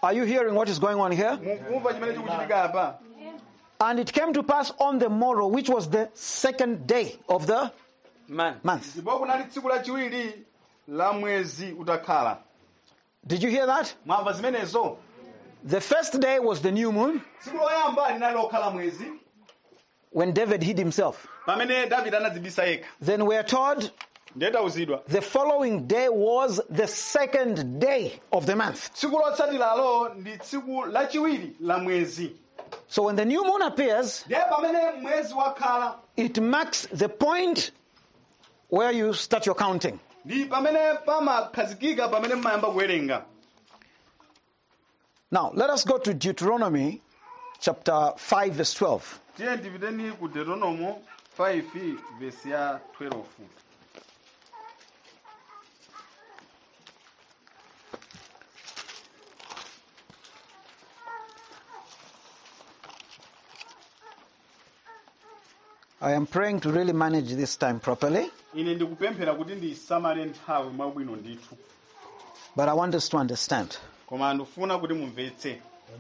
Are you hearing what is going on here? Mukumva chimene chikuchitika apa? And it came to pass on the morrow, which was the second day of the month. Ndipo kunali tsiku lachiwiri la mwezi utakhala. Did you hear that? Mwamva zimenezo? The first day was the new moon, Tsiku loyamba linali lokhala mwezi when David hid himself. pamene Davide anadzibisa yekha. Then we are told Ndetauzidwa. the following day was the second day of the month. Tsiku lotsatilalo ndi tsiku lachiwiri la mwezi. So when the new moon appears, Ndiye pamene mwezi wakhala it marks the point where you start your counting. ndi pamene pamakhazikika pamene mmayamba kuwerenga. Now, let us go to Deuteronomy chapter 5 verse 12. Tiye ndipiteni ku Deuteronomy 5 verse ya 12. I am praying to really manage this time properly, Ine ndikupemphera kuti ndisamale nthawi mwabwino ndithu. but I want us to understand. Koma ndifuna kuti mumvetse.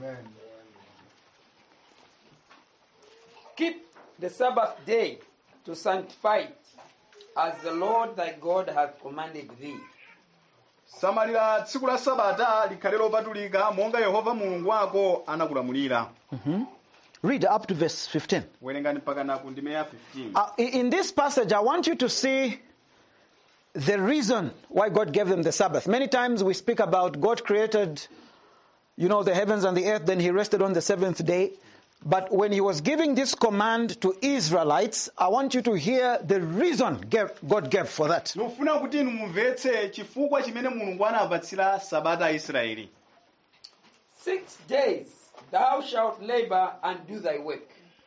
Keep the Sabbath day to sanctify it, as the Lord thy God hath commanded thee. Samalira tsiku la Sabata likhale lopatulika monga Yehova Mulungu wako anakulamulira. Read up to verse 15. Werengani mpaka na ku ndime ya 15. In this passage, I want you to see the reason why God gave them the Sabbath. Many times we speak about God created, the heavens and the earth, then he rested on the seventh day. But when he was giving this command to Israelites, I want you to hear the reason God gave for that. Ndikufuna kuti inu mumvetse chifukwa chimene Mulungu anapatsira Sabata a Israeli. 6 days thou shalt labor and do thy work.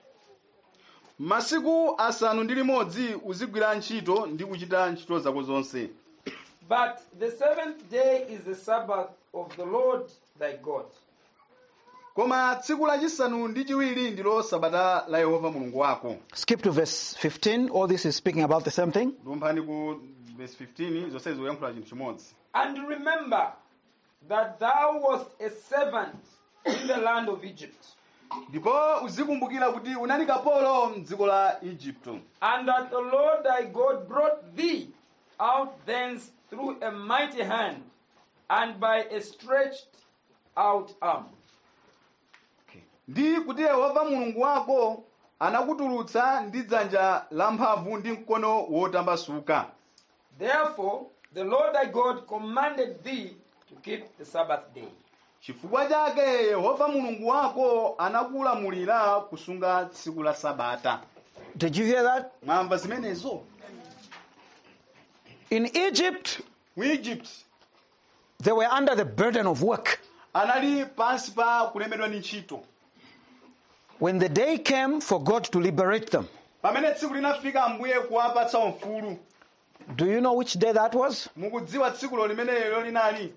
Masiku asanu ndi limodzi uzigwira ntchito ndi kuchita ntchito zako zonse. But the seventh day is the Sabbath of the Lord thy God. Koma tsiku lachisanu ndi chiwiri ndilo Sabata la Yehova Mulungu wako. Skip to verse 15. All this is speaking about the same thing. Lumphani ku verse 15 zonse zikuyankhula chinthu chimodzi. And remember that thou wast a servant in the land of Egypt, Ndipo uzikumbukira kuti unali kapolo m'dziko la Igupto. and that the Lord thy God brought thee out thence through a mighty hand and by a stretched out arm. Ndi kuti Yehova Mulungu wako anakutulutsa ndi dzanja lamphamvu ndi mkono wotambasuka. Therefore the Lord thy God commanded thee to keep the Sabbath day. Chifukwa chake Yehova Mulungu wako anakulamulira kusunga tsiku la Sabata. Did you hear that? Mwamva zimenezo? In Egypt, Mu Egypt they were under the burden of work. anali pansi pa kulemedwa ndi ntchito. When the day came for God to liberate them, Pamene tsiku linafika Ambuye kuwapatsa ufulu. do you know which day that was? Mukudziwa tsikulo limenelo linali?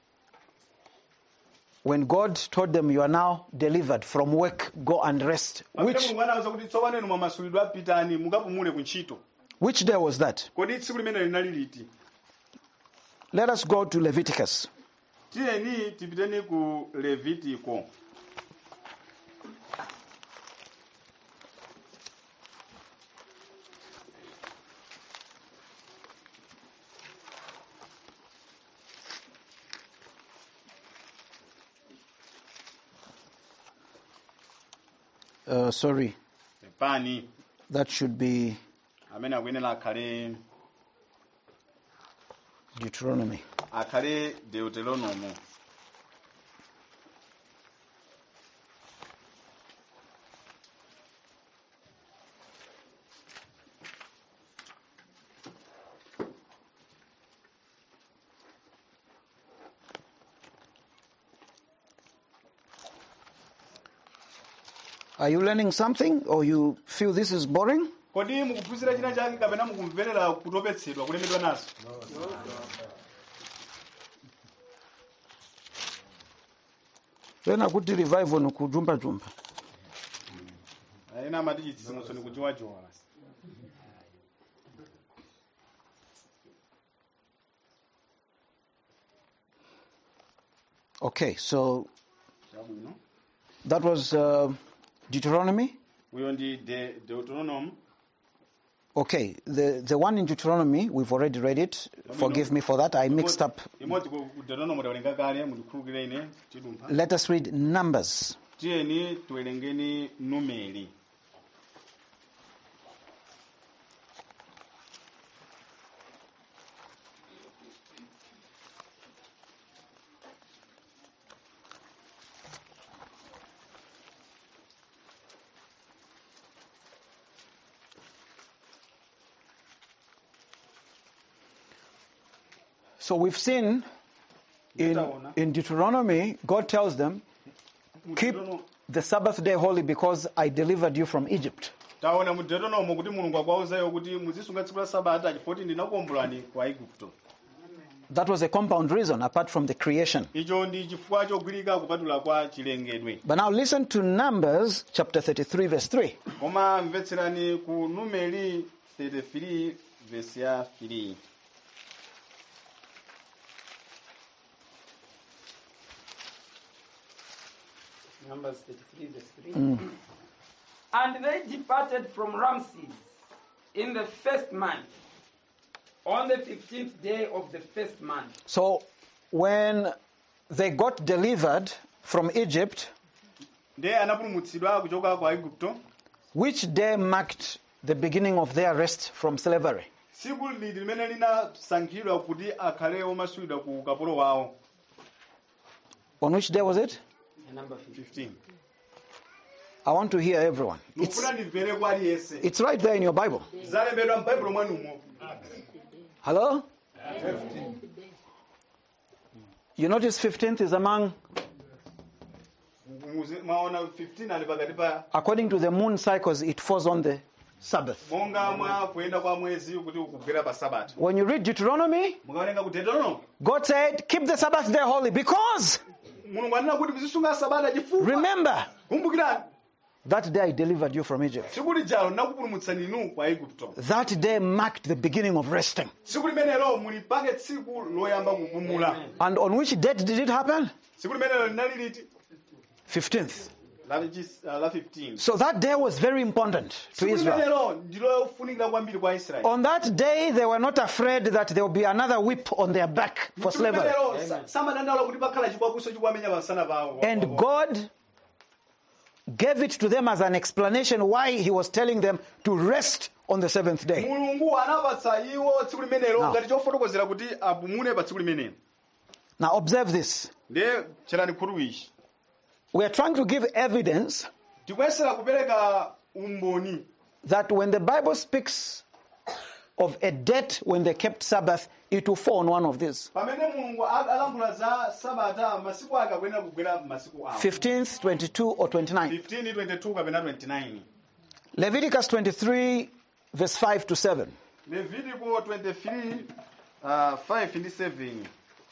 When God told them, you are now delivered from work, go and rest. Pamene Mulungu anawuza kuti tsopano inu mwamasulidwa pitani mukapumule ku ntchito. Which day was that? Kodi tsiku limenelo linali liti? Let us go to Leviticus. Tiyeni tipiteni ku Levitiko. Sorry, Pani that should be amene akuyenera Deuteronomy. akhale Deuteronomy. Are you learning something or you feel this is boring? Kodi mukuphunzira china chake kapena mukumverera kutopetsedwa kulemedwa nazo? Then akuti revival nokujumba jumba. Ena amati chitsitsimutso ni kujiwajiwa. Okay, so Chabwino. That was Deuteronomy. Uyo ndi Deuteronomy. Okay, the one in Deuteronomy, we've already read it. Forgive me for that. I mixed up. Imodzi ku Deuteronomy tawerenga kale mundikhululukire ine tidumpha. Let us read Numbers. Tiyeni tiwerengeni Numeri. So we've seen in Deuteronomy, God tells them, keep the Sabbath day holy because I delivered you from Egypt. Taona mu Deuteronomy kuti Mulungu akwauzayo kuti muzisunga tsiku la Sabata chifukwa ndinakuombolani kwa Igupto. That was a compound reason apart from the creation. Icho ndi chifukwa chogwirika kupatula kwa chilengedwe. But now listen to Numbers chapter 33 verse 3. Koma mvetserani ku Numeri 33 verse ya 3. Numbers 33 verse 3. And they departed from Ramses in the first month, on the 15th day of the first month. So when they got delivered from Egypt, Ndiye anapulumutsidwa kuchoka kwa Igupto. which day marked the beginning of their rest from slavery? Tsiku lili limene linasankhidwa kuti akhale omasulidwa ku ukapolo wawo. On which day was it? Number 15. I want to hear everyone. Nufuna ndimvere kwa aliyense. It's right there in your Bible. Zalembedwa m'Baibulo mwanumo. Hello? You notice 15th is among, Maona 15 ali pakati pa according to the moon cycles, it falls on the Sabbath. monga mwa kuyenda kwa mwezi kuti ukugwera pa Sabata. When you read Deuteronomy, Mukawerenga ku Deuteronomy, God said, keep the Sabbath day holy because, Mulungu anena kuti muzisunga Sabata chifukwa. remember, Kumbukirani, that day I delivered you from Egypt. tsiku lijalo ndakupulumutsani inu kwa Igupto. That day marked the beginning of resting. Tsiku limenelo muli pake tsiku loyamba kupumula. And on which date did it happen? Tsiku limenelo linali liti? 15th. La 15. So that day was very important to Tsiku Israel. limenelo ndilofunikira kwambiri kwa Israeli. On that day, they were not afraid that there will be another whip on their back for slavery. Samadandaula kuti pakhala chikwapuso chikuwamenya pasana pawo. And God gave it to them as an explanation why he was telling them to rest on the seventh day. Mulungu anapatsa iwo tsiku limenelo ngati chofotokozera kuti apumule pa tsiku limenelo. Now observe this. Ndiye cherani khulu ichi. We are trying to give evidence Tikuyesera kupereka umboni that when the Bible speaks of a date when they kept Sabbath, it will fall on one of these. pamene Mulungu alankhula za Sabata masiku ake akuyenera kugwera masiku awo. 15th, 22, or 29. 15, 22 kapena 29. Leviticus 23, verse 5 to 7. Levitico 23, 5 and 7.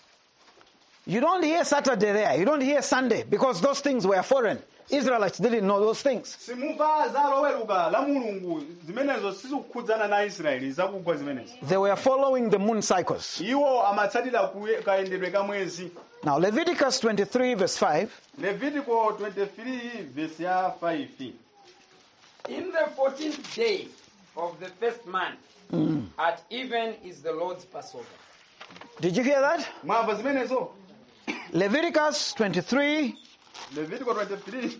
You don't hear Saturday there. You don't hear Sunday because those things were foreign. Israelites didn't know those things. Simumva za loweruka la Mulungu zimenezo sizikukhudzana na Israeli zakugwa zimenezo. They were following the moon cycles. Iwo amatsatira kayendedwe ka mwezi. Now, Leviticus 23, verse 5. Levitico 23 verse ya 5. In the 14th day of the first month, at even is the Lord's Passover. Did you hear that? Mwamva zimenezo? Leviticus 23, Levitico 23.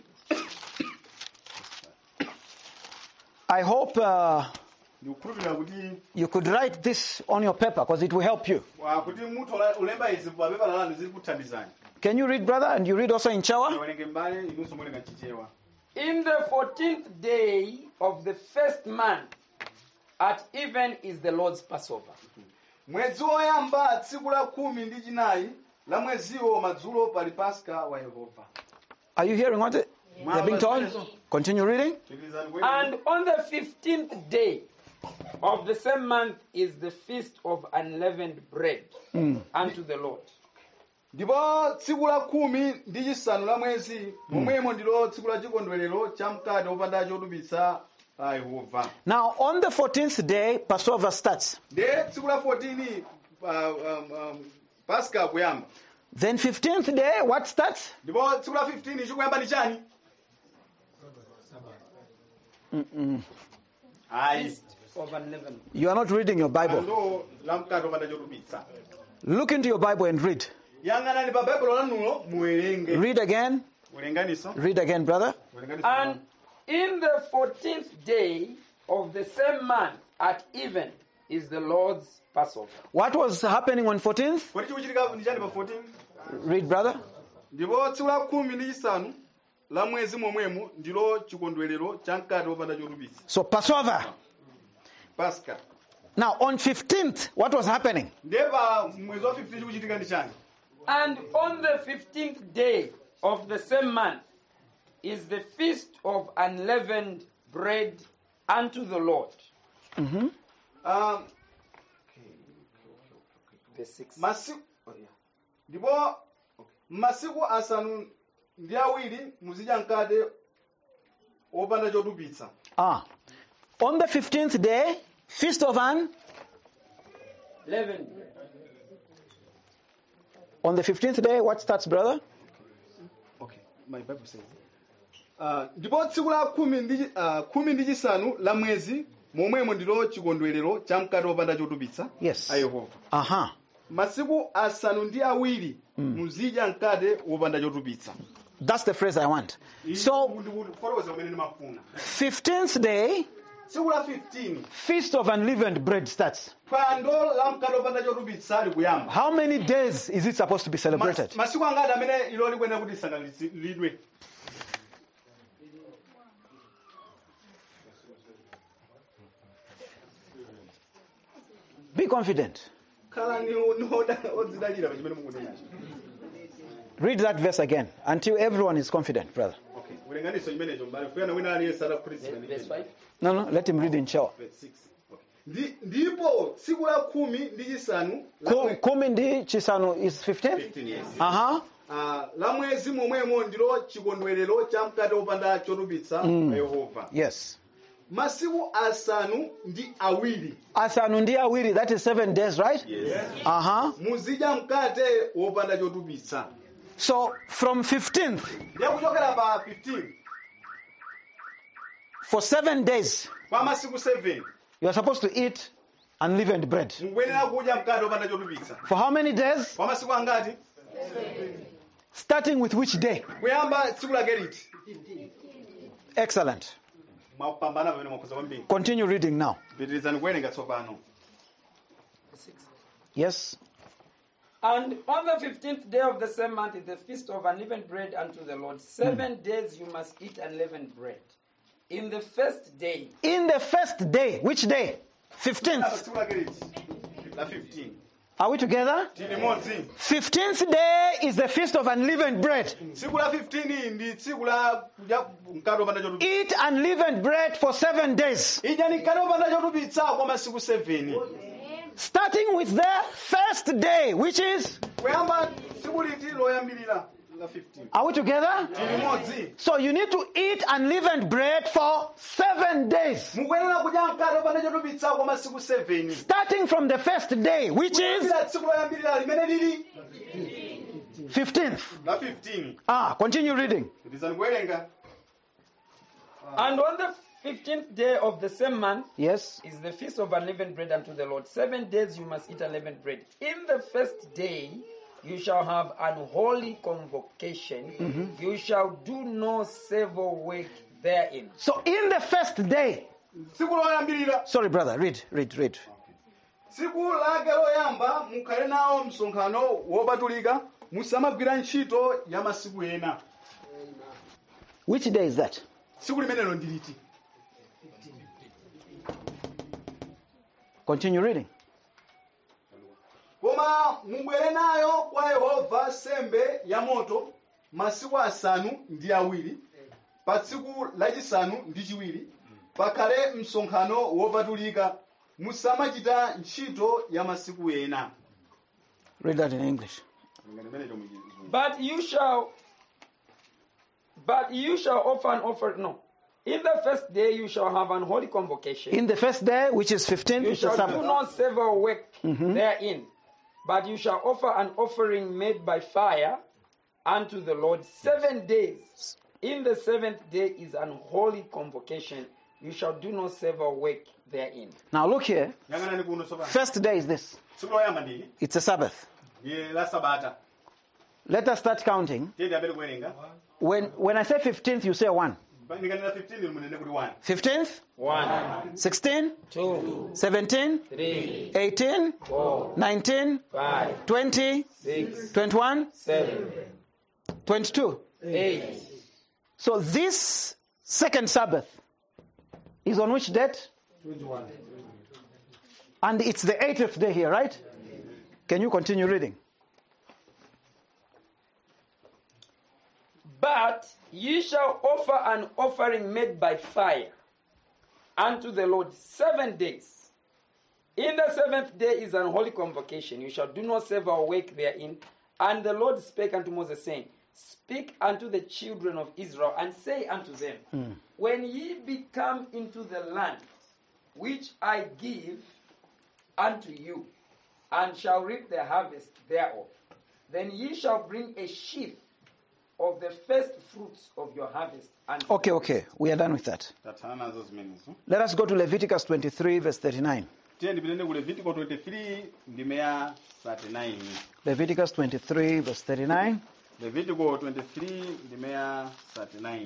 I hope Ndikukhulupirira kuti you could write this on your paper because it will help you. kuti munthu ulemba izi pa pepa lanu zikuthandizani. Can you read, brother? And you read also in Chawa? Werenge mbale inunso mulenga chichewa. In the 14th day of the first month, at even is the Lord's Passover. Mwezi woyamba tsiku la 19 la mweziwo madzulo pali Pasika wa Yehova. Are you hearing what they're being told? Continue reading. And on the 15th day of the same month is the feast of unleavened bread unto the Lord. Ndipo tsiku la 15 la mwezi momwemo ndilo tsiku la chikondwerero cha mkate wopanda chodubitsa a Yehova. Now, on the 14th day, Passover starts. Ndiye tsiku la 14 Pasika kuyamba. Then 15th day, what starts? ndipo tsiku la 15 chikuyamba ndi chani? Ayi. Feast of unleavened. You are not reading your Bible. Ndo la mkate wopanda chotupitsa. Look into your Bible and read. Yang'anani pa baibulo lanulo muwerenge. Read again. Werenganiso. Read again, brother. Werenganiso. And in the 14th day of the same month at even is the Lord's Passover. What was happening on 14th? Kodi chikuchitika ndi chani pa 14? Read, brother. Ndipo tsiku la 15 la mwezi momwemo ndilo chikondwerero cha mkate wopanda chotupitsa. So Passover. Pascha. Now on 15th, what was happening? Ndiye pa mwezi wa 15 chikuchitika ndi chani? And on the 15th day of the same month is the feast of unleavened bread unto the Lord. Verse 6. Masiku ndipo masiku asanu ndi awiri muzidya mkate wopanda chotupitsa. On the 15th day, feast of Leavened. On the 15th day, what starts, brother? Okay, my Bible says. Ndipo tsiku la khumi ndi chisanu la mwezi momwemo ndilo chikondwerero cha mkate wopanda chotupitsa. Yes. A Yehova. Masiku asanu ndi awiri muzidya mkate wopanda chotupitsa. That's the phrase I want. So, 15th day, tsiku la 15 feast of unleavened bread starts. phwando la mkate wopanda chotupitsa likuyamba. How many days is it supposed to be celebrated? Masiku angati amene ilo likuyenera kuti lisangalidwe? Be confident. Read that verse again until everyone is confident, brother. Okay. Verse No, let him read in show. 6. Ndipo tsiku la khumi ndi chisanu Kumi ndi chisanu is 15th? 15, yes. Uh-huh. La mwezi momwemo ndilo chikondwerero cha mkate wopanda chotupitsa a Yehova. Yes. Masiku asanu ndi awiri. Asanu ndi awiri, that is 7 days, right? Yes. Uh-huh. Muzidya mkate wopanda chotupitsa. So, from 15th, Ndiye kuchokera pa 15 for 7 days, kwa masiku 7 you are supposed to eat unleavened bread. mukuyenera kudya mkate wopanda chotupitsa. For how many days? Kwa masiku angati? Starting with which day? Kuyamba tsiku lake liti? Excellent. Mwapambana pamene mwakhoza kwambiri. Continue reading now. Pitirizani kuwerenga tsopano. Yes. And on the 15th day of the same month is the feast of unleavened bread unto the Lord. 7 days you must eat unleavened bread. In the first day. In the first day. Which day? 15th. Tsiku lake liti? La 15. Are we together? Tili modzi. 15th day is the feast of unleavened bread. Tsiku la 15 ndi tsiku la kudya mkate wopanda chotupitsa. Eat unleavened bread for 7 days. Idyani mkate wopanda chotupitsa kwa masiku 7. Starting with the first day, which is... Kuyamba tsiku liti loyambirira la 15. Are we together? Tili modzi. So you need to eat unleavened bread for 7 days. Mukuyenera kudya mkate wopanda chotupitsa kwa masiku 7. Starting from the first day, which is Kuyambira tsiku loyambirira limene lili 15th. la 15. Continue reading. Pitirizani kuwerenga. And on the 15th day of the same month Yes. is the feast of unleavened bread unto the Lord. 7 days you must eat unleavened bread. In the first day you shall have unholy convocation. You shall do no civil work therein. So in the first day... Tsiku loyambirira. Sorry, brother. Read. Tsiku lake loyamba mukhale nawo msonkhano wopatulika musamagwira ntchito ya masiku ena. Which day is that? Tsiku limenelo ndi liti? Continue reading. Koma mubwere nayo kwa Yehova sembe ya moto masiku asanu ndi awiri. Pa tsiku lachisanu ndi chiwiri pakhale msonkhano wopatulika musamachita ntchito ya masiku ena. Read that in English. But you shall offer an offering. No. In the first day you shall have an holy convocation. In the first day, which is 15th, You is the shall do Sabbath. no civil work therein. But you shall offer an offering made by fire unto the Lord 7 days. In the 7th day is an holy convocation. You shall do no service or work therein. Now look here. yang'anani kuno tsopano First day is this. tsiku loyamba ndili It's a Sabbath. ndiye la sabata Let us start counting. tiye tiyambire kuwerenga When I say 15th, you say 1. ndikanena 15 munene kuti 1 15th, 1, 16, 2, 17, 3, 18, 4, 19, 5, 20, 6, 21, 7, 22. 8. So this second Sabbath is on which date? 21. And it's the 80th day here, right? Can you continue reading? But ye shall offer an offering made by fire unto the Lord 7 days. In the 7th day is an holy convocation. You shall do no service or work therein. And the Lord spake unto Moses, saying, Speak unto the children of Israel, and say unto them, When ye be come into the land which I give unto you, and shall reap the harvest thereof, then ye shall bring a sheaf of the first fruits of your harvest. And Okay. We are done with that. tathana nazo zimenezo Let us go to Leviticus 23, verse 39. tiye ndipitene ku Levitico 23 ndime ya 39 Leviticus 23, verse 39. Levitico 23 ndime ya 39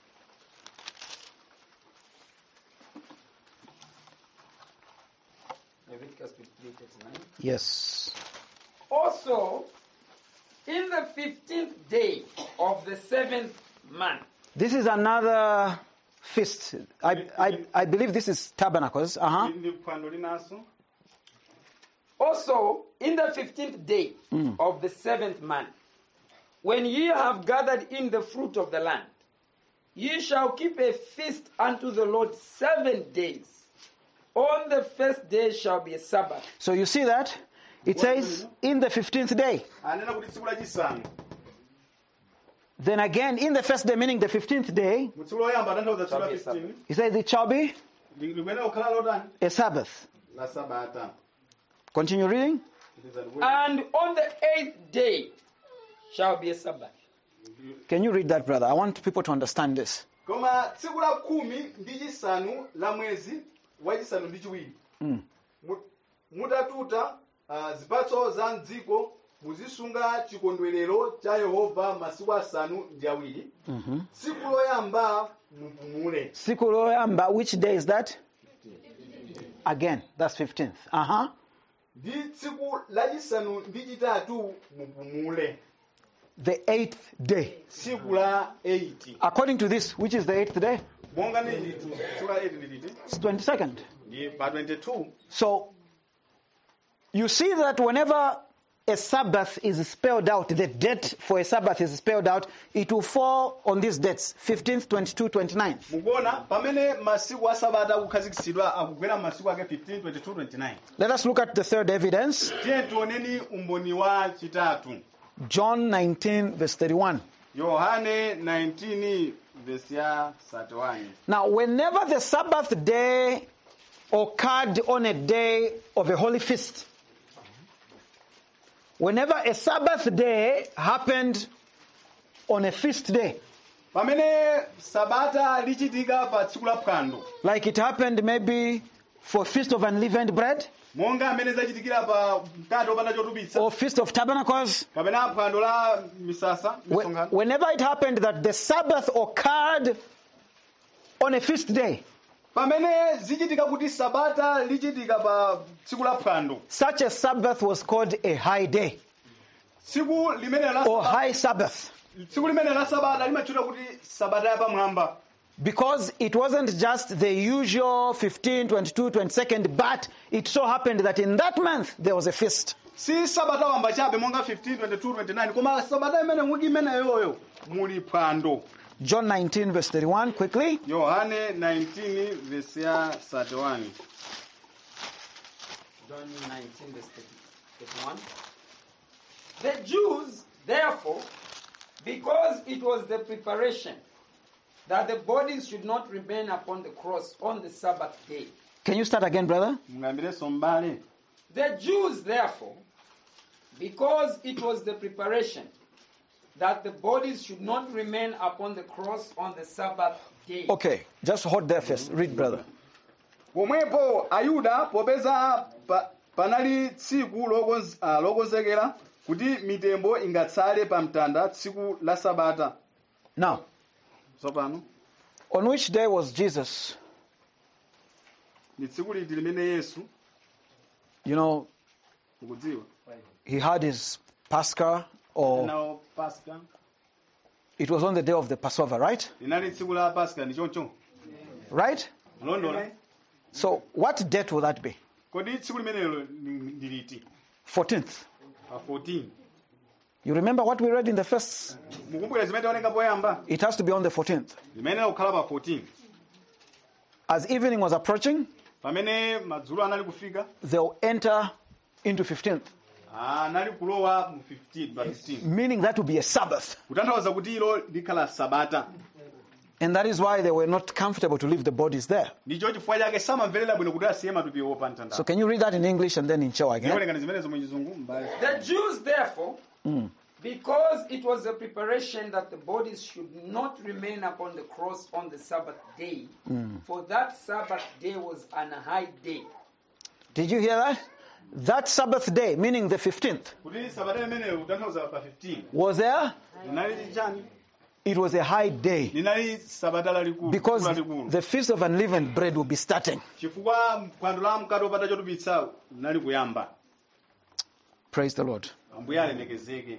Leviticus 23:39. Yes. Also, in the 15th day of the 7th month, This is another feast. I believe this is Tabernacles. ndi phwando linanso also in the 15th day of the 7th month, when ye have gathered in the fruit of the land, ye shall keep a feast unto the Lord 7 days. On the first day shall be a Sabbath. So you see that? It says in the 15th day. anena kuti tsiku lachisanu Then again, in the first day, meaning the 15th day, mu tsiku loyamba atanthauza tsiku Shall la be a 15 it says it shall be likuyenera kukhala lotani a Sabbath. la sabata Continue reading. It is a word. And on the 8th day shall be a Sabbath. Can you read that, brother? I want people to understand this. koma tsiku la 10 ndi chisanu la mwezi wachisanu ndi chiwiri mutatuta zipatso za mdziko muzisunga chikondwerero cha Yehova masiku asanu ndi awiri tsiku loyamba mupumule Siku loyamba, which day is that? Again, that's 15th. ndi tsiku lachisanu ndi chitatu mupumule The 8th day. tsiku la 8 According to this, which is the 8th day? monga ndi litu tsiku la 8 ndi liti It's 22nd. ndi pa 22 So, you see that whenever a Sabbath is spelled out, the date for a Sabbath is spelled out, it will fall on these dates, 15th, 22, 29th. mukuona pamene masiku a sabata akukhazikitsidwa akugwera masiku ake 15 22 29 Let us look at the third evidence. tiye tioneni umboni wa chitatu John 19, verse 31. Yohane 19 verse ya 31 Now, whenever the Sabbath day occurred on a day of a holy feast, whenever a Sabbath day happened on a feast day, pamene sabata lichitika pa tsiku la phwando like it happened maybe for Feast of Unleavened Bread monga amene zachitikira pa mkate wopanda chotupitsa or Feast of Tabernacles, kapena phwando la misasa misonkhano whenever it happened that the Sabbath occurred on a feast day, pamene zichitika kuti sabata lichitika pa tsiku la phwando such a Sabbath was called a high day tsiku limene la or sabata high Sabbath, tsiku limene la sabata limatchedwa kuti sabata ya pamwamba because it wasn't just the usual 15, 22, 22nd, but it so happened that in that month there was a feast. si sabata wamba chabe monga 15 22 29 koma sabata imene mwiki imeneyoyo muli phwando John 19, verse 31, quickly. Yohane 19 verse ya 31 John 19, verse 31. The Jews, therefore, because it was the preparation that the bodies should not remain upon the cross on the Sabbath day. Can you start again, brother? muyambirenso mbale The Jews, therefore, Because it was the preparation that the bodies should not remain upon the cross on the Sabbath day. Okay, just hold there first. Read, brother. pomwepo ayuda popeza panali tsiku lokonzekera kuti mitembo ingatsale pa mtanda tsiku la sabata. Now, Tsopano on which day was Jesus? ni tsiku liti limene Yesu You know, ukudziwa he had his Pascha, or nawo Pascha it was on the day of the Passover, right? linali tsiku la Pascha ndi choncho Right? mlondola. So, what date will that be? Kodi tsiku limenelo ndi liti? 14th. Pa 14. You remember what we read in the first? Mukumbukira zimene taoneka poyamba It has to be on the 14th. limenelo kukhala pa 14. As evening was approaching, Pamene madzulo anali kufika they'll enter into 15th, anali kulowa mu 15 pa 15. meaning that will be a Sabbath. Kutanthauza kuti ilo likhala sabata. And that is why they were not comfortable to leave the bodies there. Ndicho chifukwa chake samamverera bwino kuti asiye matupiwo pa mtanda. So can you read that in English and then in Chewa again? Ndikuonekana zimenezo mu chizungu mbale. The Jews, therefore, because it was a preparation that the bodies should not remain upon the cross on the Sabbath day, for that Sabbath day was an high day. Did you hear that? That Sabbath day, meaning the 15th, Kuti sabata limenelo kutanthauza pa 15. was there. Linali chani? It was a high day Linali sabata lalikulu. because lalikulu. the Feast of Unleavened Bread will be starting. Chifukwa phwando la mkate wopanda chotupitsa linali kuyamba. Praise the Lord. Ambuye alemekezeke.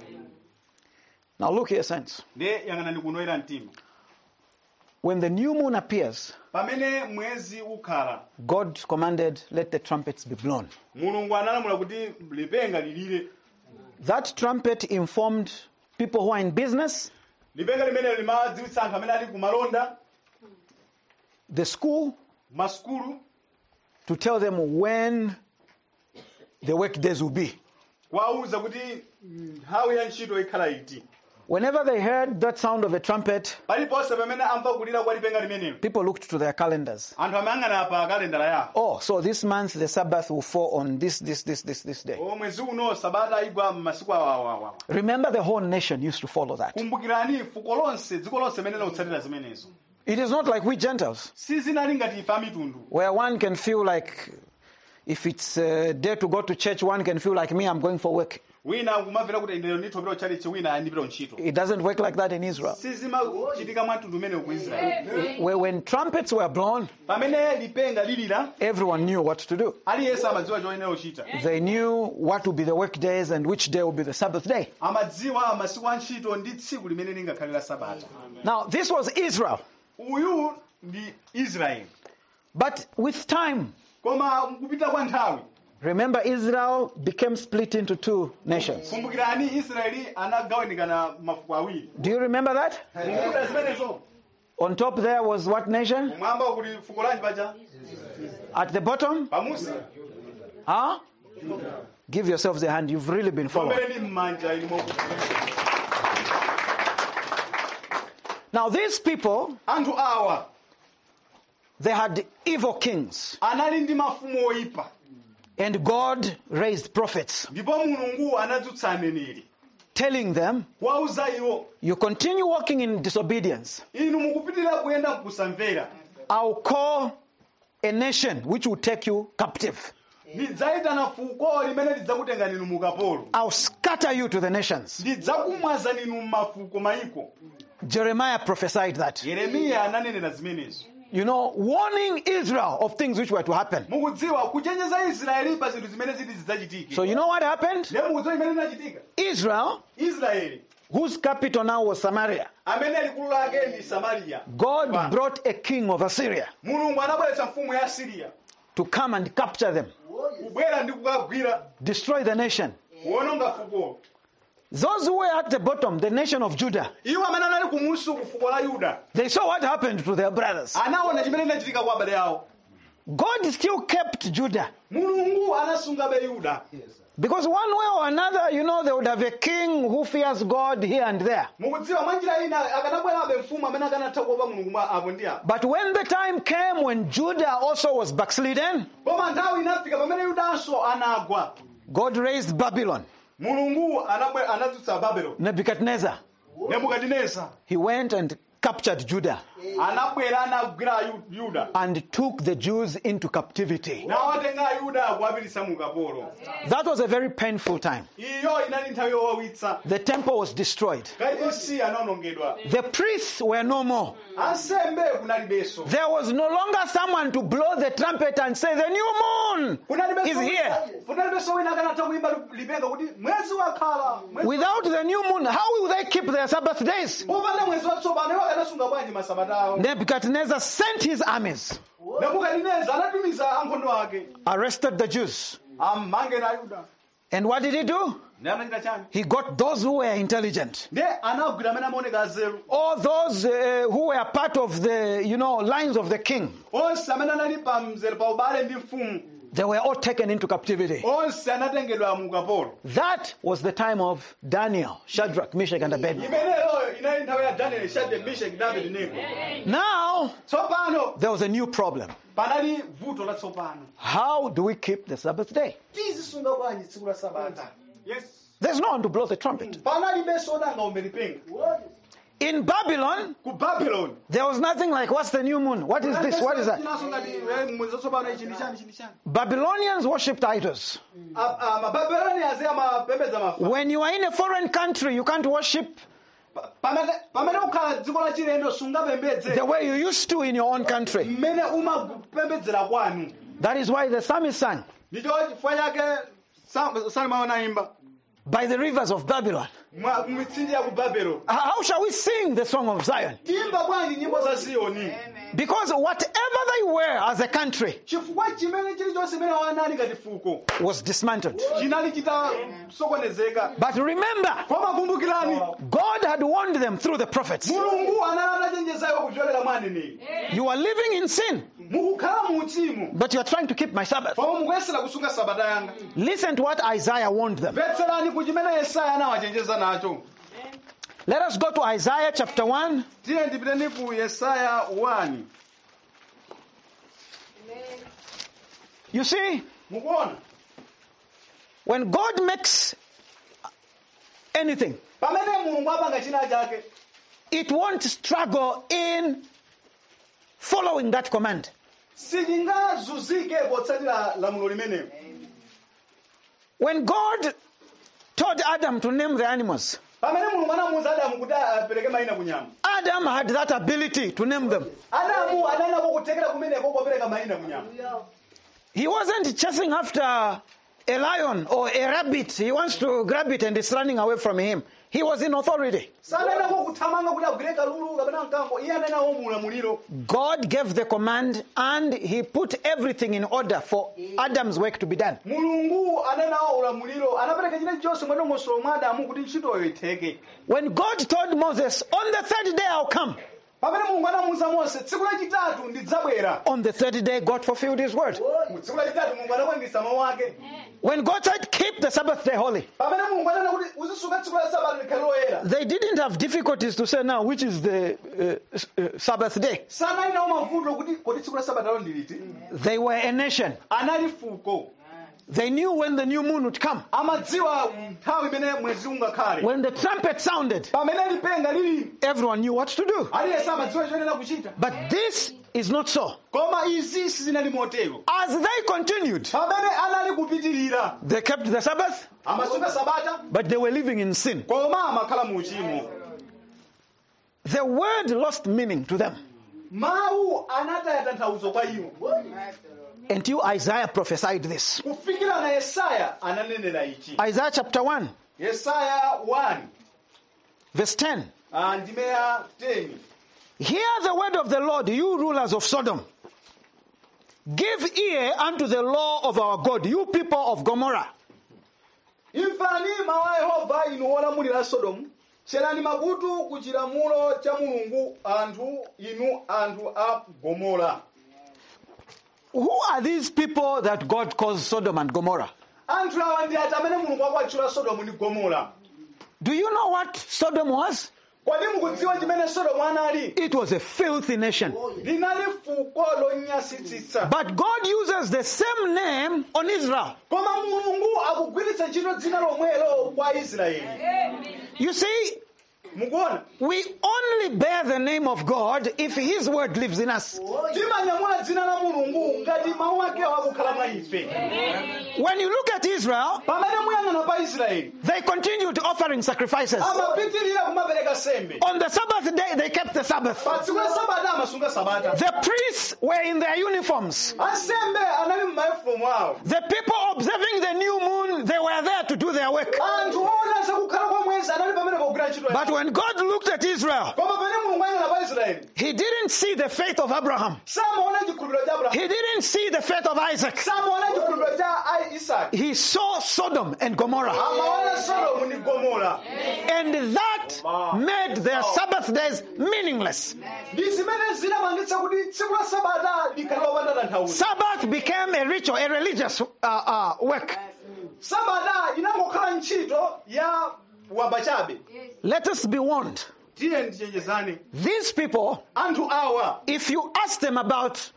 Now look here, saints. Ndiye yang'anani kunoyera mtima. When the new moon appears, Pamene mwezi ukhala, God commanded, let the trumpets be blown. Mulungu analamula kuti lipenga lilire. That trumpet informed people who are in business, Lipenga limene limadziwitsa anthu amene ali kumalonda, the school, masukulu, to tell them when the work days will be. kuwauza kuti nthawi ya ntchito ikhala iti. Whenever they heard that sound of a trumpet, Paliponse pamene amva kulira kwa lipenga limenelo, people looked to their calendars. anthu amayang'ana pa kalendala yawo. Oh, so this month the Sabbath will fall on this day. Mwezi uno sabata igwa m'masiku awawawa. Remember, the whole nation used to follow that. Kumbukirani fuko lonse, dziko lonse limene likutsatira zimenezo. It is not like we Gentiles, Sizinali ngati ife amitundu. where one can feel like, if it's a day to go to church, one can feel like, me, I'm going for work. Wina kumamvera kuti ndero ndithopera uchalichi wina andipira ntchito. It doesn't work like that in Israel. Sizimachitika mwa mtundu umene ku Israeli. Where when trumpets were blown, Pamene lipenga lilira, everyone knew what to do. aliyense amadziwa choyenera kuchita. They knew what would be the work days and which day would be the Sabbath day. Amadziwa masiku a ntchito ndi tsiku limene lingakhalira sabata. Now, this was Israel. Uyu ndi Israeli. But with time, Koma kupita kwa nthawi, remember, Israel became split into two nations. kumbukirani Israeli anagawanikana mafuko awiri. Do you remember that? Kumbukira zimenezo. On top there was what nation? Kumwamba kuli fuko lanji paja? At the bottom? Pamusi. Huh? Give yourselves a hand. You've really been following. Kumbukira ni mmanja ilimo. Now, these people, Anthu awa they had evil kings. anali ndi mafumu oyipa. And God raised prophets, Ndipo Mulungu anadzutsa aneneri. telling them, Kuwauza iwo, you continue walking in disobedience, inu mukupitirira kuyenda kusamvera. I'll call a nation which will take you captive. Ndidzayitana fuko limene lidzakutenga ninu mukapolo. I'll scatter you to the nations. Ndidzakumwaza ninu mafuko maiko. Jeremiah prophesied that. Yeremiya ananenera zimenezo. You know, warning Israel of things which were to happen. Mukudziwa kuchenjeza Israeli pa zinthu zimene ziti zidzachitike. So you know what happened? Lero mukudziwa imene inachitika. Israel, Israeli whose capital now was Samaria, amene likulu lake ndi Samaria. God brought a king of Assyria Mulungu anabweretsa mfumu ya Asiriya to come and capture them, kubwera ndi kukagwira destroy the nation. kuwononga fuko. Those who were at the bottom, the nation of Judah, Iwo amene anali kumusi ku fuko la Yuda they saw what happened to their brothers. anaona chimene chinachitika kwa abale awo. God still kept Judah. Mulungu anasunga be Yuda. Because one way or another, you know, they would have a king who fears God here and there. Mukudziwa mwanjira ina akanabwerabe mfumu amene akanatha kuopa Mulungu apo ndi apo. But when the time came when Judah also was backslidden, Koma nthawi inafika pamene Yudanso anagwa. God raised Babylon. mulungu anadzutsa babeloni. Nebuchadnezzar, Nebukadineza he went and captured Judah anabwera anagwira Yuda and took the Jews into captivity. nawatenga Yuda kuwapititsa mu ukapolo. That was a very painful time. Iyo inali nthawi yowawitsa. The temple was destroyed. Kachisi anawonongedwa. The priests were no more. Ansembe kunalibenso. There was no longer someone to blow the trumpet and say, the new moon is here. Kunalibenso wina akanatha kuimba lipenga kuti mwezi wakhala. Without the new moon, how will they keep their Sabbath days? Popanda mwezi watsopano iwo akanasunga bwanji masabata awo. Nebuchadnezzar sent his armies, Nebukadineza anatumiza ankhondo ake. arrested the Jews. Amange na Yuda. And what did he do? Ne anachita chani? He got those who were intelligent, Ne anagwira amene amaoneka azelu. all those who were part of the, lines of the king. Onse amene anali pamzere pa ubale ndi mfumu. They were all taken into captivity. Onse anatengedwa mu ukapolo. That was the time of Daniel, Shadrach, Meshach, and Abednego. Imeneyo inali nthawi ya Daniel, Shadrach, Meshach ndi Abednego. Now, Tsopano there was a new problem. panali vuto latsopano. How do we keep the Sabbath day? Tizisunga bwanji tsiku la Sabata? Yes. There's no one to blow the trumpet. Panalibenso onanga ombe lipenga. In Babylon, Ku Babylon. there was nothing like, what's the new moon? What is this? What is that? Chinaso ngati mwezi watsopano ichi ndi chani, chini chani. Babylonians worshipped idols. Mababeloni aze amapembedza mafa. When you are in a foreign country, you can't worship Pamene ukhala dziko la chilendo sungapembedze the way you used to in your own country. mmene umapembedzera kwanu. That is why the psalmist sang, Ndicho chifukwa chake Salma anaimba by the rivers of Babylon. mitsinje ya ku Babylon. How shall we sing the song of Zion? Timba bwanji nyimbo za Ziyoni. Because whatever they were as a country Chifukwa chimene chilichonse imene wanali ngati fuko was dismantled. chinali chitasokonezeka. But remember, Koma kumbukirani, God had warned them through the prophets. Mulungu anali atachenjezayo kuchokera mwa aneneri. You are living in sin, Mukukhala mu uchimo, but you are trying to keep my Sabbath. koma mukuyesera kusunga sabata yanga. Listen to what Isaiah warned them. Mvetserani ku chimene Yesaya anawachenjeza nacho. Let us go to Isaiah chapter 1. Tiye ndipiteni ku Yesaya 1. You see, Mukuona? when God makes anything, Pamene Mulungu apanga china chake, it won't struggle in following that command. sichingazunzike potsatira lamulo limenelo. When God told Adam to name the animals, Pamene Mulungu anamuwuza Adamu kuti apereke mayina ku nyama, Adam had that ability to name them. Adamu ananako kuthekera kumeneko kopereka mayina ku nyama. He wasn't chasing after a lion or a rabbit. He wants to grab it and it's running away from him. He was in authority. Sananako kuthamanga kuti agwire kalulu kapena mkango, iye ananawo mulamuliro. God gave the command and he put everything in order for Adam's work to be done. Mulungu ananawo ulamuliro, anapereka chilichonse mwadongosolo mwa Adamu kuti ntchitoyo itheke. When God told Moses, on the third day I'll come. Pamene Mulungu anamuwuza Mose, tsiku lachitatu ndidzabwera. On the third day, God fulfilled his word. Tsiku lachitatu Mulungu anakwaniritsa mawu ake. When God said, keep the Sabbath day holy, Pamene Mulungu anena kuti uzisunga tsiku la Sabata likhale loyera. they didn't have difficulties to say now which is the Sabbath day. Sanalinawo mavuto kuti kodi tsiku la Sabata ndi liti. They were a nation. Anali fuko. They knew when the new moon would come. Amadziwa nthawi imene mwezi ungakhale. When the trumpet sounded, Pamene lipenga lili, everyone knew what to do. aliyense amadziwa choyenera kuchita. But this is not so. Koma izi sizinali motero. As they continued, Pamene anali kupitirira, they kept the Sabbath, amasunga Sabata, but they were living in sin. koma amakhala mu uchimo. The word lost meaning to them Mawu anataya tanthauzo kwa iwo. until Isaiah prophesied this. Kufikira na Yesaya ananenera ichi. Isaiah chapter 1, Yesaya 1, verse 10. ndime ya 10. Hear the word of the Lord, you rulers of Sodom. Give ear unto the law of our God, you people of Gomorrah. Imvani mawu a Yehova inu olamulira Sodomu. Cherani makutu ku chilamulo cha Mulungu inu anthu a Gomora. Who are these people that God calls Sodom and Gomorrah? Anthu awa ndi ati amene Mulungu akwatchula Sodomu ndi Gomora. Do you know what Sodom was? kodi mukudziwa chimene Sodomu anali? It was a filthy nation. Linali fuko lonyasitsitsa. But God uses the same name on Israel. Koma Mulungu akugwiritsa ntchito dzina lomwelo kwa Israeli. You see, Mukuona? we only bear the name of God if His word lives in us. Timanyamula dzina la Mulungu ngati mawu ake akukhala mwa ife. When you look at Israel, Pamene muyang'ana pa Israeli, they continued offering sacrifices. amapitirira kumapereka sembe. On the Sabbath day, they kept the Sabbath. Pa tsiku la Sabata amasunga Sabata. The priests were in their uniforms. Ansembe anali m'mayunifomu awo. The people observing the new moon, they were there to do their work. Anthu oona zakukhala kwa mwezi anali pamene pogwira ntchito But yawo. when God looked at Israel, Koma pamene Mulungu ayang'ana pa Israeli, He didn't see the faith of Abraham. samaona chikhulupiriro cha Abrahamu. He didn't see the faith of Isaac. Samaona chikhulupiriro cha Isaac. He saw Sodom and Gomorrah. Amaona Sodomu ndi Gomora. And that made their Sabbath days meaningless. Ndi zimene zinapangitsa kuti tsiku la Sabata likhale lopanda tanthauzo. Sabbath became a ritual, a religious work. Sabata inangokhala ntchito ya wabachabe. Let us be warned. Tiye ndichenjezane. These people, Anthu awa if you ask them about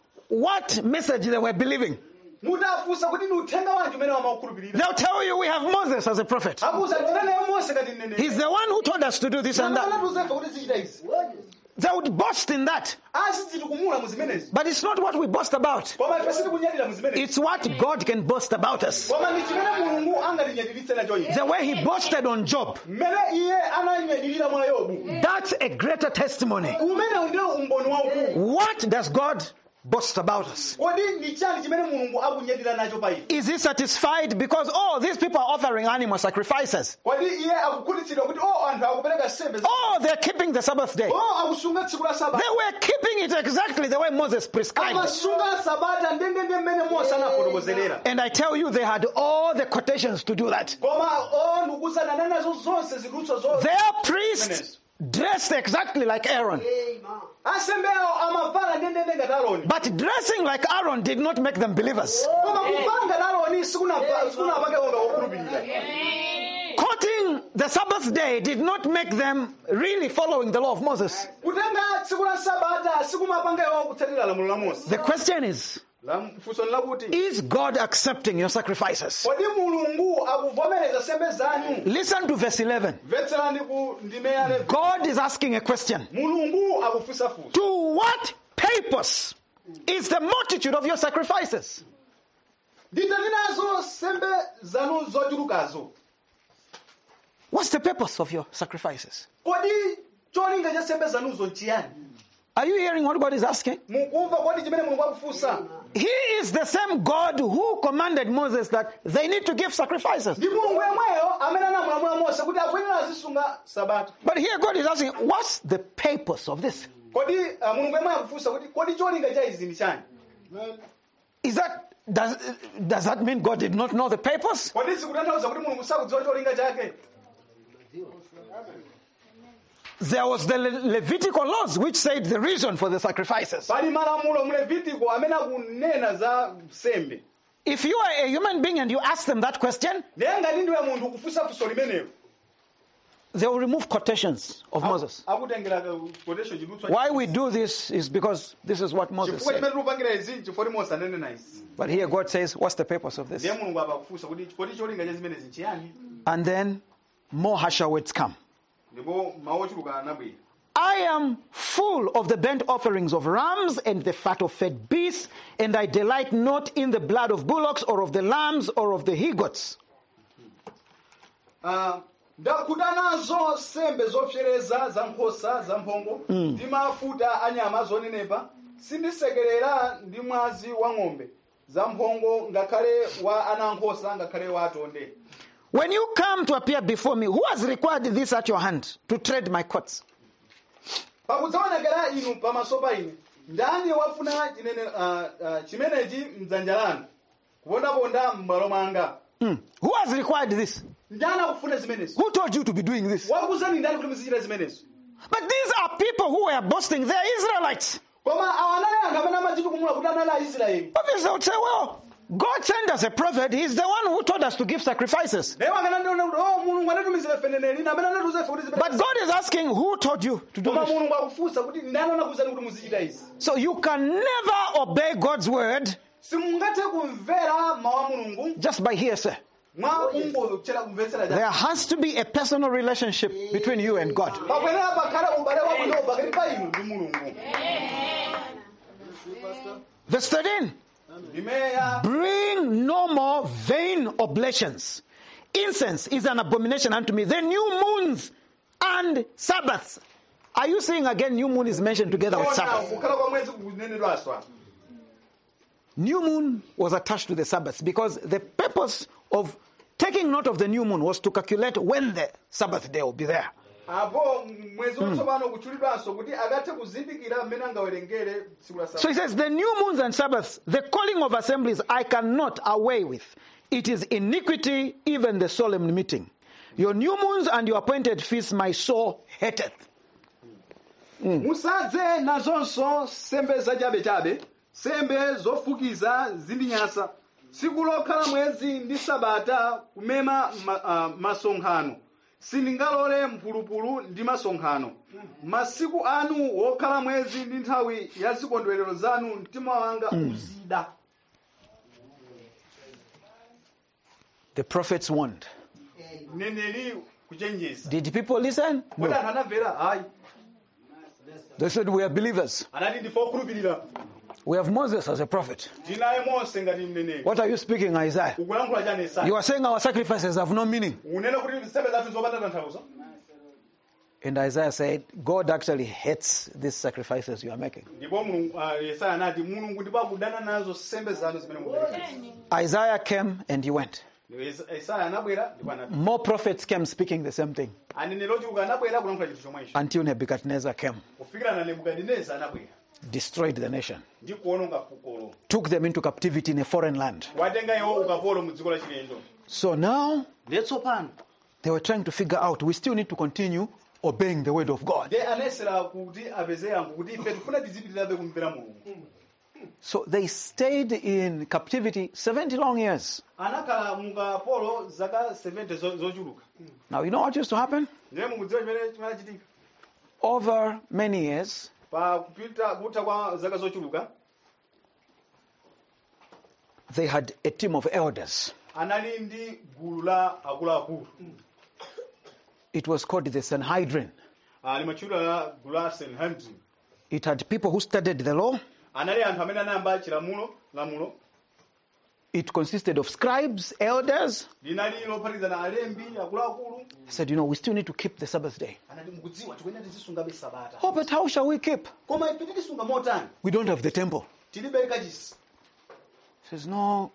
what message they were believing, mutafunsa kuti ni uthenga wanji umene wamaukhulupirira. they'll tell you we have Moses as a prophet. Akuza tinene Mose kati mneneri. He's the one who told us to do this and that. Anatuzefa kuti zichita izi. They would boast in that. Asititikumula mu zimenezi. But it's not what we boast about. Koma ife sitikunyadira mu zimenezi. It's what God can boast about us. Koma ndi chimene Mulungu angatinyadiritse nacho ife. The way He boasted on Job. Mmene iye ananyadirira mwa Yobu. That's a greater testimony. Umene ndiwo umboni waukulu. What does God boast about us? Kodi ndi chani chimene Mulungu akunyadira nacho pa ife? Is He satisfied because, these people are offering animal sacrifices? Kodi iye akukhutitsidwa kuti anthu akupereka sembe. They're keeping the Sabbath day. Akusunga tsiku la Sabata. They were keeping it exactly the way Moses prescribed. Amasunga Sabata ndendende mmene Mose anafotokozerera. And I tell you, they had all the quotations to do that. Koma ndikuzana nazo zonse zilutso zonse. Their priests dressed exactly like Aaron. Asembe awo amavala ndendende ngati Aaroni. But dressing like Aaron did not make them believers. Koma kuvala ngati Aaroni sikunapake wonga wokhulupirira. Quoting the Sabbath day did not make them really following the law of Moses. Kutenga tsiku la Sabata sikumapanga iwo kutsatira lamulo la Mose. The question is God accepting your sacrifices? Kodi Mulungu akuvomereza sembe zanyu? Listen to verse 11. Mvetserani ku ndime ya 11. God is asking a question. Mulungu akufunsa fuso. To what purpose is the multitude of your sacrifices? Nditani nazo sembe zanu zochulukazo. What's the purpose of your sacrifices? Kodi cholinga cha sembe zanuzo nchiyani? Are you hearing what God is asking? Mukumva kodi chimene Mulungu akufunsa? He is the same God who commanded Moses that they need to give sacrifices. Ndi Mulungu yemweyo amene anamulamula Mose kuti akuyenera azisunga Sabata. But here God is asking, what's the purpose of this? Kodi Mulungu yemweyo akufunsa kuti kodi cholinga cha izi ndi chani? Does that mean God did not know the purpose? Kodi zikutanthauza kuti Mulungu sakudziwa cholinga chake? There was the Levitical laws which said the reason for the sacrifices. Pali malamulo mu Levitiko amene akunena za sembe. If you are a human being and you ask them that question, Ndiye ngati ndiwe munthu ukufunsa funso limenelo. they will remove quotations of Moses. Akutengera quotation chidutswa. Why we do this is because this is what Moses Chifukwa said. chimene tikupangira izi chifukwa Mose ananena izi. But here God says, what's the purpose of this? Ndiye Mulungu apakufunsa kuti kodi cholinga cha zimene zinchiyani? And then more harsher words come. Ndipo mawu ochuluka anabwera. I am full of the burnt offerings of rams and the fat of fed beasts, and I delight not in the blood of bullocks or of the lambs or of the he-goats. Ndakuda nazo sembe zopsereza za nkhosa za mphongo ndi mafuta anyama zonenepa sindisekerera ndi mwazi wa ng'ombe za mphongo ngakhale wa ana nkhosa ngakhale wa atonde. When you come to appear before me, who has required this at your hand to tread my courts? Pakudzaonekera inu pamaso pa ine ndani wafuna chimenechi mdzanja lanu kupondaponda m'malo mwanga? Who has required this? Ndani akufuna zimenezo? Who told you to be doing this? Wakuzani ndani kuti muzichita zimenezo? But these are people who were boasting. They are Israelites. Koma awanale anthu amene amachitukumula kuti anali Aisraeli. Obviously, they would say, well, God sent us a prophet. He's the one who told us to give sacrifices. naye wakanandiona kuti mulungu anatumizira ife mneneri amene anatiuza ife kuti But God is asking, who told you to do koma this? mulungu akufunsa kuti ndani anakuwuzani kuti muzichita izi. So you can never obey God's word simungathe kumvera mawu a mulungu just by hearsay. mwa kungochera kumvetsera There has to be a personal relationship between you and God. pakwenera pakhale ubale wabwino pakati pa inu ndi mulungu. Verse 13. Ndimeya Bring no more vain oblations. Incense is an abomination unto me. The new moons and Sabbaths. Are you seeing again new moon is mentioned together with Sabbath? kukhala kwa mwezi kunenedwaswa. New moon was attached to the Sabbath because the purpose of taking note of the new moon was to calculate when the Sabbath day will be there. apo mwezi watsopano kutchulidwanso kuti akathe kuzindikira mmene angawerengere tsiku la So Sabata. he says, the new moons and Sabbaths, the calling of assemblies, I cannot away with. It is iniquity, even the solemn meeting. Your new moons and your appointed feasts my soul hateth. musadze nazonso sembe zachabechabe sembe zofukiza zindinyasa tsiku lokhala mwezi ndi sabata kumema masonkhano sindingalole mphulupulu ndi masonkhano masiku anu wokhala mwezi ndi nthawi ya zikondwerero zanu mtima wanga uzida. The prophets warned. Neneri kuchenjeza. Did people listen? Kodi No. anthu anamvera? Ayi. They said, we are believers. Anati ndife okhulupirira. We have Moses as a prophet. Tinaye Mose ngati mneneri. What are you speaking, Isaiah? Ukulankhula chani Yesaya? You are saying our sacrifices have no meaning. Unena kuti nsembe zathu zopanda tanthauzo. And Isaiah said, God actually hates these sacrifices you are making. Ndipo Yesaya anati mulungu ndipo akudana nazo nsembe zanu zimene mukupereka. Isaiah came and he went. Yesaya anabwera ndipo anati. More prophets came speaking the same thing Aneneri ochuluka anabwera kulankhula chinthu chomwecho. until Nebuchadnezzar came, Kufikira na Nebukadineza anabwera. destroyed the nation, Ndi kuononga fukolo. took them into captivity in a foreign land. Watenga iwo ukapolo mu dziko la chilendo. So now Ndetsopano. they were trying to figure out, we still need to continue obeying the word of God. De anesera kuti apeze yangu kuti ife tifuna tizipitirirabe kumvera mulungu. So they stayed in captivity 70 long years. Anakhala mukapolo zaka 70 zochuluka. Now, you know what used to happen? Ndiye mukudziwa chimene chimachitika. Over many years, Pa kupita kutha kwa zaka zochuluka. they had a team of elders. Anali ndi gulu la akuluakulu. It was called the Sanhedrin. Limatchulidwa la gulu la Sanhedrin. It had people who studied the law. Anali anthu amene anayamba lamulo. It consisted of scribes, elders. Linali lophatikizana alembi akuluakulu. They said, you know, we still need to keep the Sabbath day. Anati mukudziwa tikuyenera tizisungabe sabata. Oh, but how shall we keep? Koma ife titisunga motani. We don't have the temple. Tilibe kachisi. He says, no,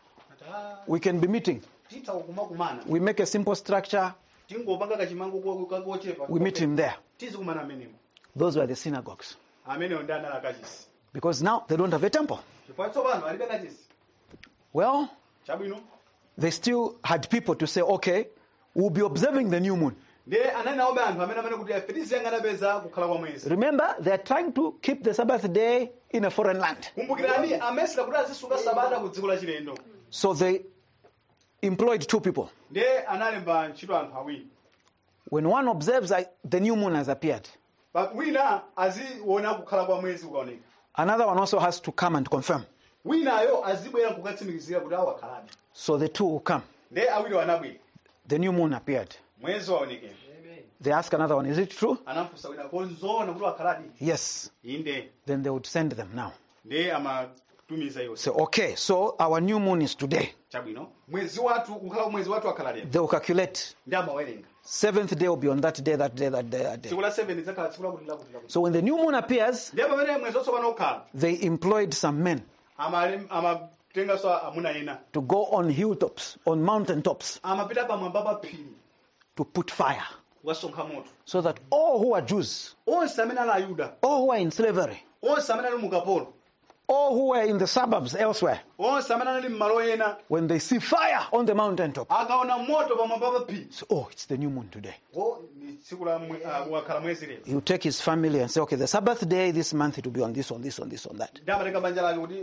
we can be meeting. Titha kumakumana. We make a simple structure. Tingopanga kachimango kochepa. We meet him there. Tizikumana amenemo. Those were the synagogues. Amenewo ndi anali kachisi. Because now they don't have a temple. Chifukwa tsopano alibe kachisi. Well, Chabwino. they still had people to say, okay, we'll be observing the new moon. Ndiye anali nawobe anthu amene kuti ife tiziyang'anapeza kukhala kwa mwezi. Remember, they're trying to keep the Sabbath day in a foreign land. Kumbukirani amesera kuti azisunga sabata ku dziko la chilendo. So they employed two people. Ndiye analemba ntchito anthu awiri. When one observes, the new moon has appeared. Wina aziona kukhala kwa mwezi kukaoneka. Another one also has to come and confirm. Winayo azibwera kukatsimikizira kuti awo akhalabe. So the two will come. Ndiye awiri wanabwera. The new moon appeared. Mwezi waonekera. They ask another one, is it true? Anafunsa wina konzoona kuti wakhaladi. Yes. Inde. Then they would send them now. Ndiye amatumiza iwo. So, okay, so our new moon is today. Chabwino. Mwezi wathu kukhala mwezi wathu wakhala lero. They will calculate. Ndi amawerenga. Seventh day will be on that day, that day, that day, that day. Tsiku la 7 zakhala tsiku lakuti lakuti. So when the new moon appears, Ndiye pamene mwezi watsopano ukhala. they employed some men Amatenganso amuna ena. to go on hilltops, on mountain tops, Amapita pamwamba pa phiri. to put fire. Kukasonkha moto. So that all who are Jews, Onse amene ali Ayuda. all who are in slavery, Onse amene ali mukapolo. all who were in the suburbs elsewhere, Onse amene ali m'malo ena. when they see fire on the mountain top, Akaona moto pamwamba pa phiri. so, oh, it's the new moon today. Ni tsiku la wakhala mwezi lero. He will take his family and say, okay, the Sabbath day this month it will be on this, on this, on this, on that. Ndi amatenga banja lake kuti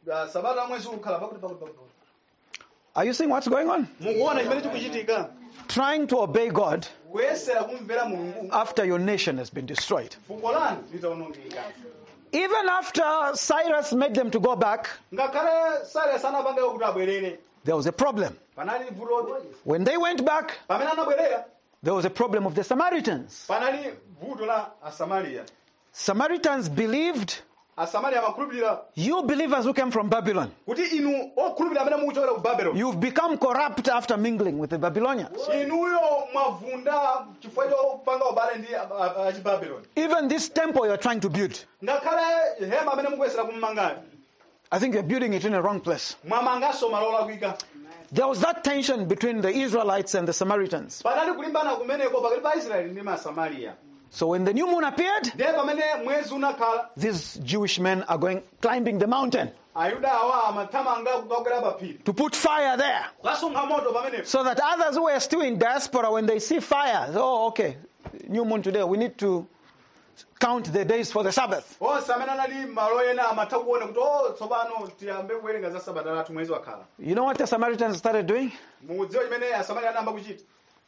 sabata mwezi ukhala pakuti. Are you seeing what's going on? Mukuona chimene chikuchitika. Trying to obey God Kuyesera kumvera Mulungu. after your nation has been destroyed. Fuko lanu litaonongeka. Even after Cyrus made them to go back, Ngakhale Cyrus anapanga kuti abwerere. there was a problem. Panali vuto. When they went back, Pamene anabwerera, there was a problem of the Samaritans. panali vuto la Asamaria. Samaritans believed, Asamaria amakhulupirira you believers who came from Babylon, kuti inu okhulupirira amene mukuchokera ku Babylon. you've become corrupt after mingling with the Babylonians. Inuyo mwavunda chifukwa chopanga ubale ndi achibabylon. Even this temple you're trying to build, Ngakhale hema amene mukuyesera kummangayo. I think you're building it in a wrong place. Mwamanganso malo olakwika. There was that tension between the Israelites and the Samaritans. Panali kulimbana kumeneko pakati pa Israeli ndi Masamaria. So when the new moon appeared, Ndiye pamene mwezi unakhala, these Jewish men are climbing the mountain Ayuda awa amathamanga kukakwera pa phiri. to put fire there, Kasonkha moto pamenepo. so that others who are still in diaspora, when they see fire, oh, okay, new moon today, we need to count the days for the Sabbath. Onse amene anali malo ena amatha kuona kuti tsopano tiyambe kuwerenga za sabata lathu mwezi wakhala. You know what the Samaritans started doing? Mudziwa chimene Asamaria anayamba kuchita?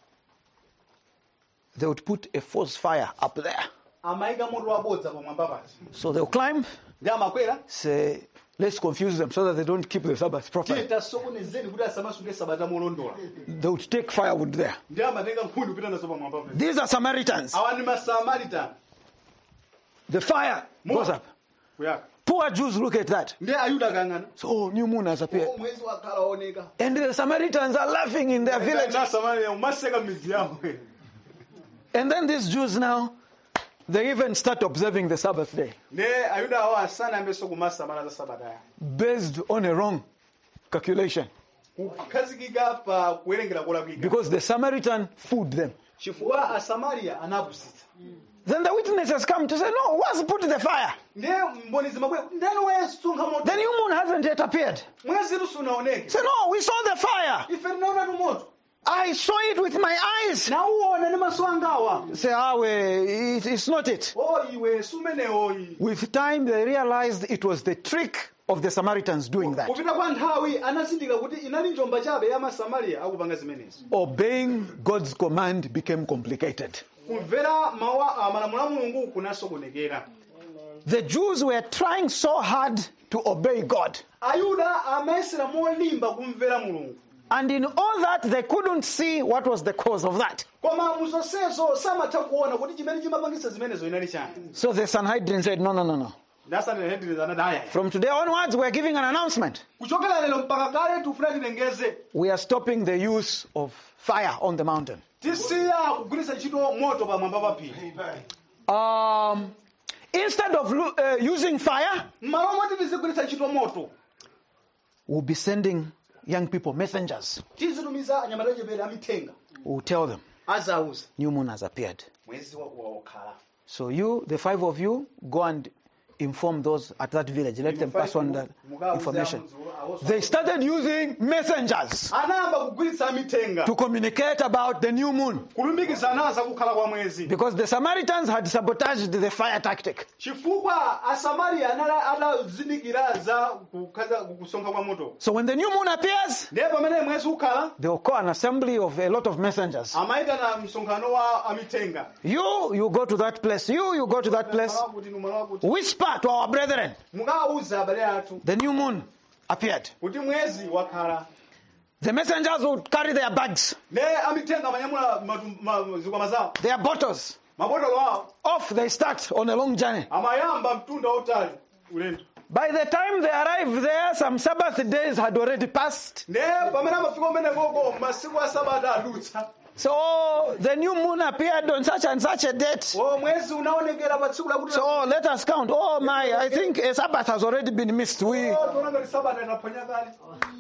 They would put a false fire up there. Amayika moto wabodza pamwamba paja. So they'll climb, Ndi amakwera. say, let's confuse them so that they don't keep the Sabbath properly. Tita sokonezeni kuti asamasunge sabata molondola. They would take firewood there. Ndi amatenga nkhuni kupita nazo pamwamba paja. These are Samaritans. Awa ndi Masamaritan. The fire goes up. Kuyaka. Poor Jews look at that. Ndi Ayuda akang'ana. So, oh, new moon has appeared. Mwezi wakhala waoneka. And the Samaritans are laughing in their village. Na Samaria umaseka midzi yawo. And then these Jews now, they even start observing the Sabbath day Ndi Ayuda awo asanayambenso kumasamala za sabata ya. based on a wrong calculation. Kukhazikika pa kuwerengera kolakwika. Because the Samaritan fooled them. Chifukwa Asamaria anapusitsa. Then the witnesses come to say, no, what's put the fire? Ndiye mboni zimabwera. Ndani wesunkha moto. The new moon hasn't yet appeared. Mwezi usunaoneke. Say, no, we saw the fire. Ife tinaona tu moto. I saw it with my eyes. Na uona ndi maso angawa. Say, it's not it. Iwe sumenewo. With time, they realized it was the trick of the Samaritans doing that. Kupita kwa nthawi anazindikira kuti inali njomba chabe ya Masamaria akupanga zimenezo. Obeying God's command became complicated. Kumvera malamulo a Mulungu kunasokonekera. The Jews were trying so hard to obey God. Ayuda amayesera molimba kumvera Mulungu. And in all that, they couldn't see what was the cause of that. Koma muzonsezo samatha kuona kuti chimene chimapangisa zimenezo inali chani. So the Sanhedrin said, no. Ndasanhedrin anadaya. From today onwards, we're giving an announcement. Kuchokera lero mpaka kale tufuna tilengeze. We are stopping the use of fire on the mountain. Tisiya kugwiritsa ntchito moto pamwamba pa phiri. Instead of using fire, Mmalo moti tizigwiritsa ntchito moto. we'll be sending young people messengers Tizitumiza anyamata chepere amithenga. who will tell them, Azauza. new moon has appeared. Mwezi wakhala. So you, the 5 of you, go and inform those at that village. Let them pass on that information. They started using messengers Anayamba kugwiritsa amithenga. to communicate about the new moon. Kulumikizana za kukhala kwa mwezi. Because the Samaritans had sabotaged the fire tactic. Chifukwa Asamaria adazindikira za kusonkha kwa moto. So when the new moon appears, Ndiye pamene mwezi ukhala, they will call an assembly of a lot of messengers. amayitana msonkhano wa amithenga. You go to that place. You go to that place. Whisper to our brethren. Mukawuza abale athu The new moon appeared. kuti mwezi wakhala. The messengers would carry their bags, Ne amithenga amanyamula zikwama zawo. their bottles. Mabotolo awo Off they start on a long journey. amayamba mtunda otali ulendo. By the time they arrived there, some Sabbath days had already passed. Ne pamene amafika umenekoko masiku a sabata adutsa. So the new moon appeared on such and such a date. Mwezi unaonekera pa tsiku lakuti. So let us count. Oh my, I think a Sabbath has already been missed. Tuona ngati sabata inaponya kale.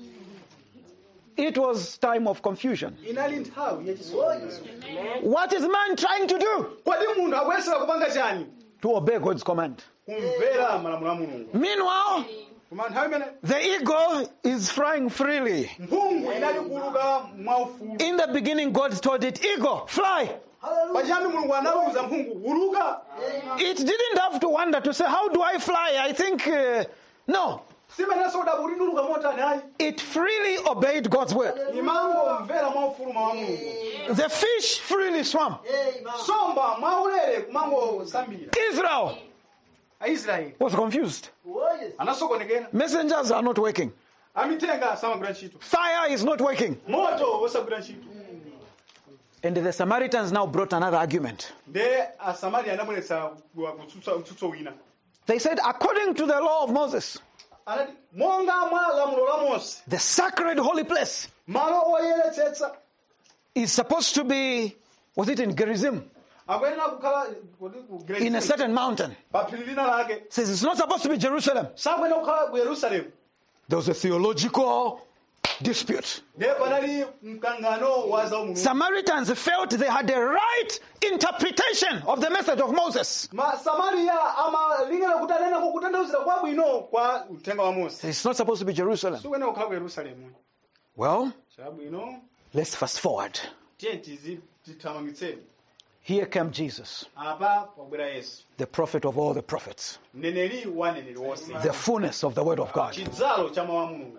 It was time of confusion. Inali nthawi yachisoni. What is man trying to do? Kodi munthu akuyesera kupanga chani? To obey God's command. Kumvera malamulo a Mulungu. Meanwhile, Koma nthawi imene the eagle is flying freely. mphungu inali kuluka mwaufulu. In the beginning, God told it, eagle, fly. Pachiyambi Mulungu anawuza mphungu uluka. It didn't have to wonder to say, how do I fly? I think, no. simenenso kudabwa kuti nduluka motani ayi It freely obeyed God's word. imangomvera mwaufuluma wa mulungu The fish freely swam. somba mwaulere kumangosambira Israel aisraeli was confused. anasokonekera Messengers are not working. amitenga samagwira ntchito Fire is not working. moto wosagwira ntchito And the Samaritans now brought another argument. nde asamariya anabweretsa kutsutsa wina They said, according to the law of Moses, anati monga mwa lamulo la mose the sacred holy place malo oyeretsetsa is supposed to be, was it in Gerizim? akuyenera kukhala In a certain mountain. pa phiri lina lake Says it's not supposed to be Jerusalem. sakuyenera kukhala ku yerusalemu There was a theological dispute. ndiye panali mkangano wa zaumulungu Samaritans felt they had the right interpretation of the message of Moses. masamariya amalingana kuti anenako kutanthauzira kwabwino kwa uthenga wa mose It's not supposed to be Jerusalem. sikuyenera kukhala ku yerusalemu Well, chabwino let's fast forward. tiye tithamangitseni Here came Jesus, apa pabwera yesu the prophet of all the prophets, mneneri wa neneri wonse the fullness of the word of God, chidzalo cha mawu a mulungu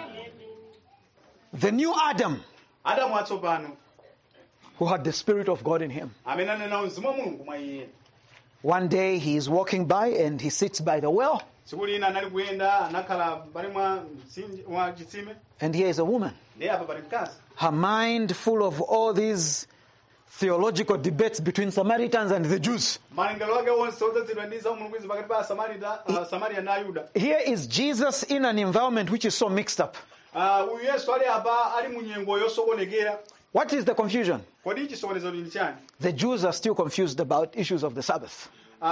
the new Adam adamu atsopano who had the Spirit of God in him. amene anena mzimu wa mulungu mwa iye One day he is walking by and he sits by the well, tsiku lina anali kuyenda anakhala pali mwa chitsime and here is a woman, ndiye apa pali mkazi her mind full of all these theological debates between Samaritans and the Jews. malingaliro ake onse odzazidwa ndi zaumulungu izi pakati pa samariya ndi ayuda Here is Jesus in an environment which is so mixed up. uyu yesu ali apa ali mu nyengo yosokonekera What is the confusion? kodi chisokonezo ndi chani The Jews are still confused about issues of the Sabbath.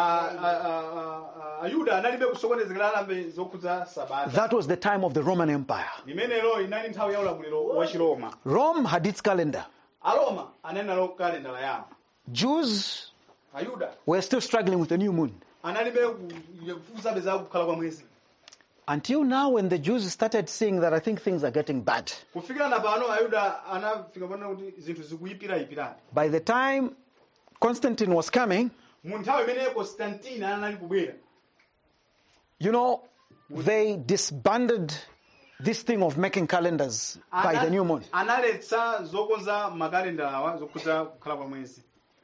ayuda analibe kusokonezekera alambe zokhudza sabata That was the time of the Roman Empire. limenelo inali nthawi ya ulamuliro wa chiroma Rome had its calendar. aroma anenalo kalendala yawo Jews ayuda were still struggling with the new moon. analibe kufukuzabe za kukhala kwa mwezi Until now, when the Jews started seeing that I think things are getting bad. kufikira na pano ayuda anafika pano kuti zinthu zikuyipirayipirani By the time Constantine was coming, mu nthawi imene Constantine anali kubwera you know, they disbanded this thing of making calendars by the new moon. analetsa zokonza makalendala awa zokhudza kukhala kwa mwezi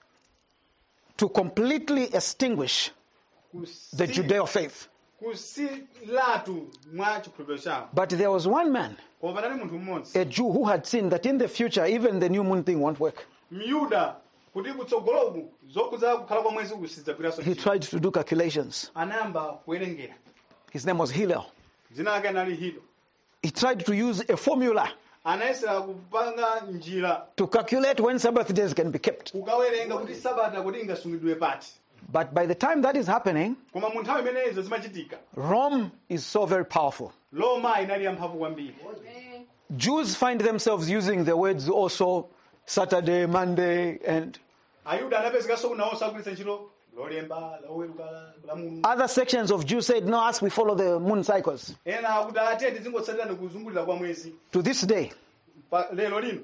To completely extinguish the Judeo faith. kusilatu mwa chikhulupiriro chawo But there was one man, koma panali munthu mmodzi a Jew, who had seen that in the future, even the new moon thing won't work. myuda kuti kutsogoloku zokhudza kukhala kwa mwezi kusidzagwiranso He tried to do calculations. anayamba kuwerengera His name was Hillel. dzina lake anali hilo He tried to use a formula anayesera kupanga njira to calculate when Sabbath days can be kept. kukawerenga kuti sabata kuti ingasungidwe pati But by the time that is happening, koma mu nthawi imenezo zimachitika Rome is so very powerful. roma inali yamphamvu kwambiri Jews find themselves using the words also Saturday, Monday, and ayuda anapezekanso kunawonso agwiritsa ntchito lolemba loweruka lamulungu other sections of Jews said, no, us we follow the moon cycles. ena akuti ate tizingotsatirani kuzungulira kwa mwezi To this day, lero lino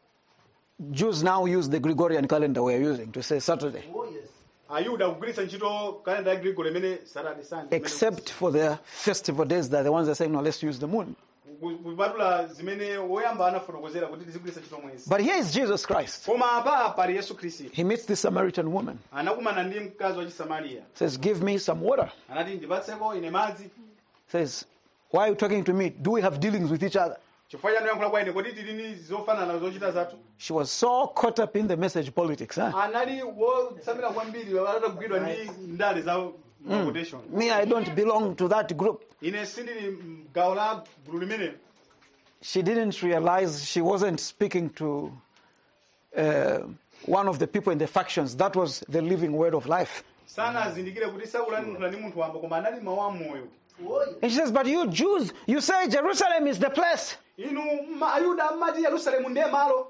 Jews now use the Gregorian calendar we're using to say Saturday, ayuda kugwiritsa ntchito kalenda ya grigori imene saturday sunday except for the festival days that the ones that are saying, no, let's use the moon. kupatula zimene woyamba anafotokozera kuti tizigwiritsa ntchito mwezi But here is Jesus Christ. koma apa pali yesu khristu He meets this Samaritan woman, anakumana ndi mkazi wa chisamariya says, give me some water. anati ndipatseko ine madzi Says, why are you talking to me? Do we have dealings with each other? chifukwa chanu yankhula kwa ine kodi tilini zofanana zochita zathu She was so caught up in the message politics. Huh? anali wotsamira kwambiri atagwidwa ndi ndale za quotation Me, I don't belong to that group. ine sindili gawo la gulu limenelo She didn't realize she wasn't speaking to one of the people in the factions. That was the living word of life. sana azindikire kuti sakulankhula ndi munthu wamba koma anali mawu a moyo And she says, but you Jews, you say Jerusalem is the place. inu ayuda mmati yerusalemu ndiye malo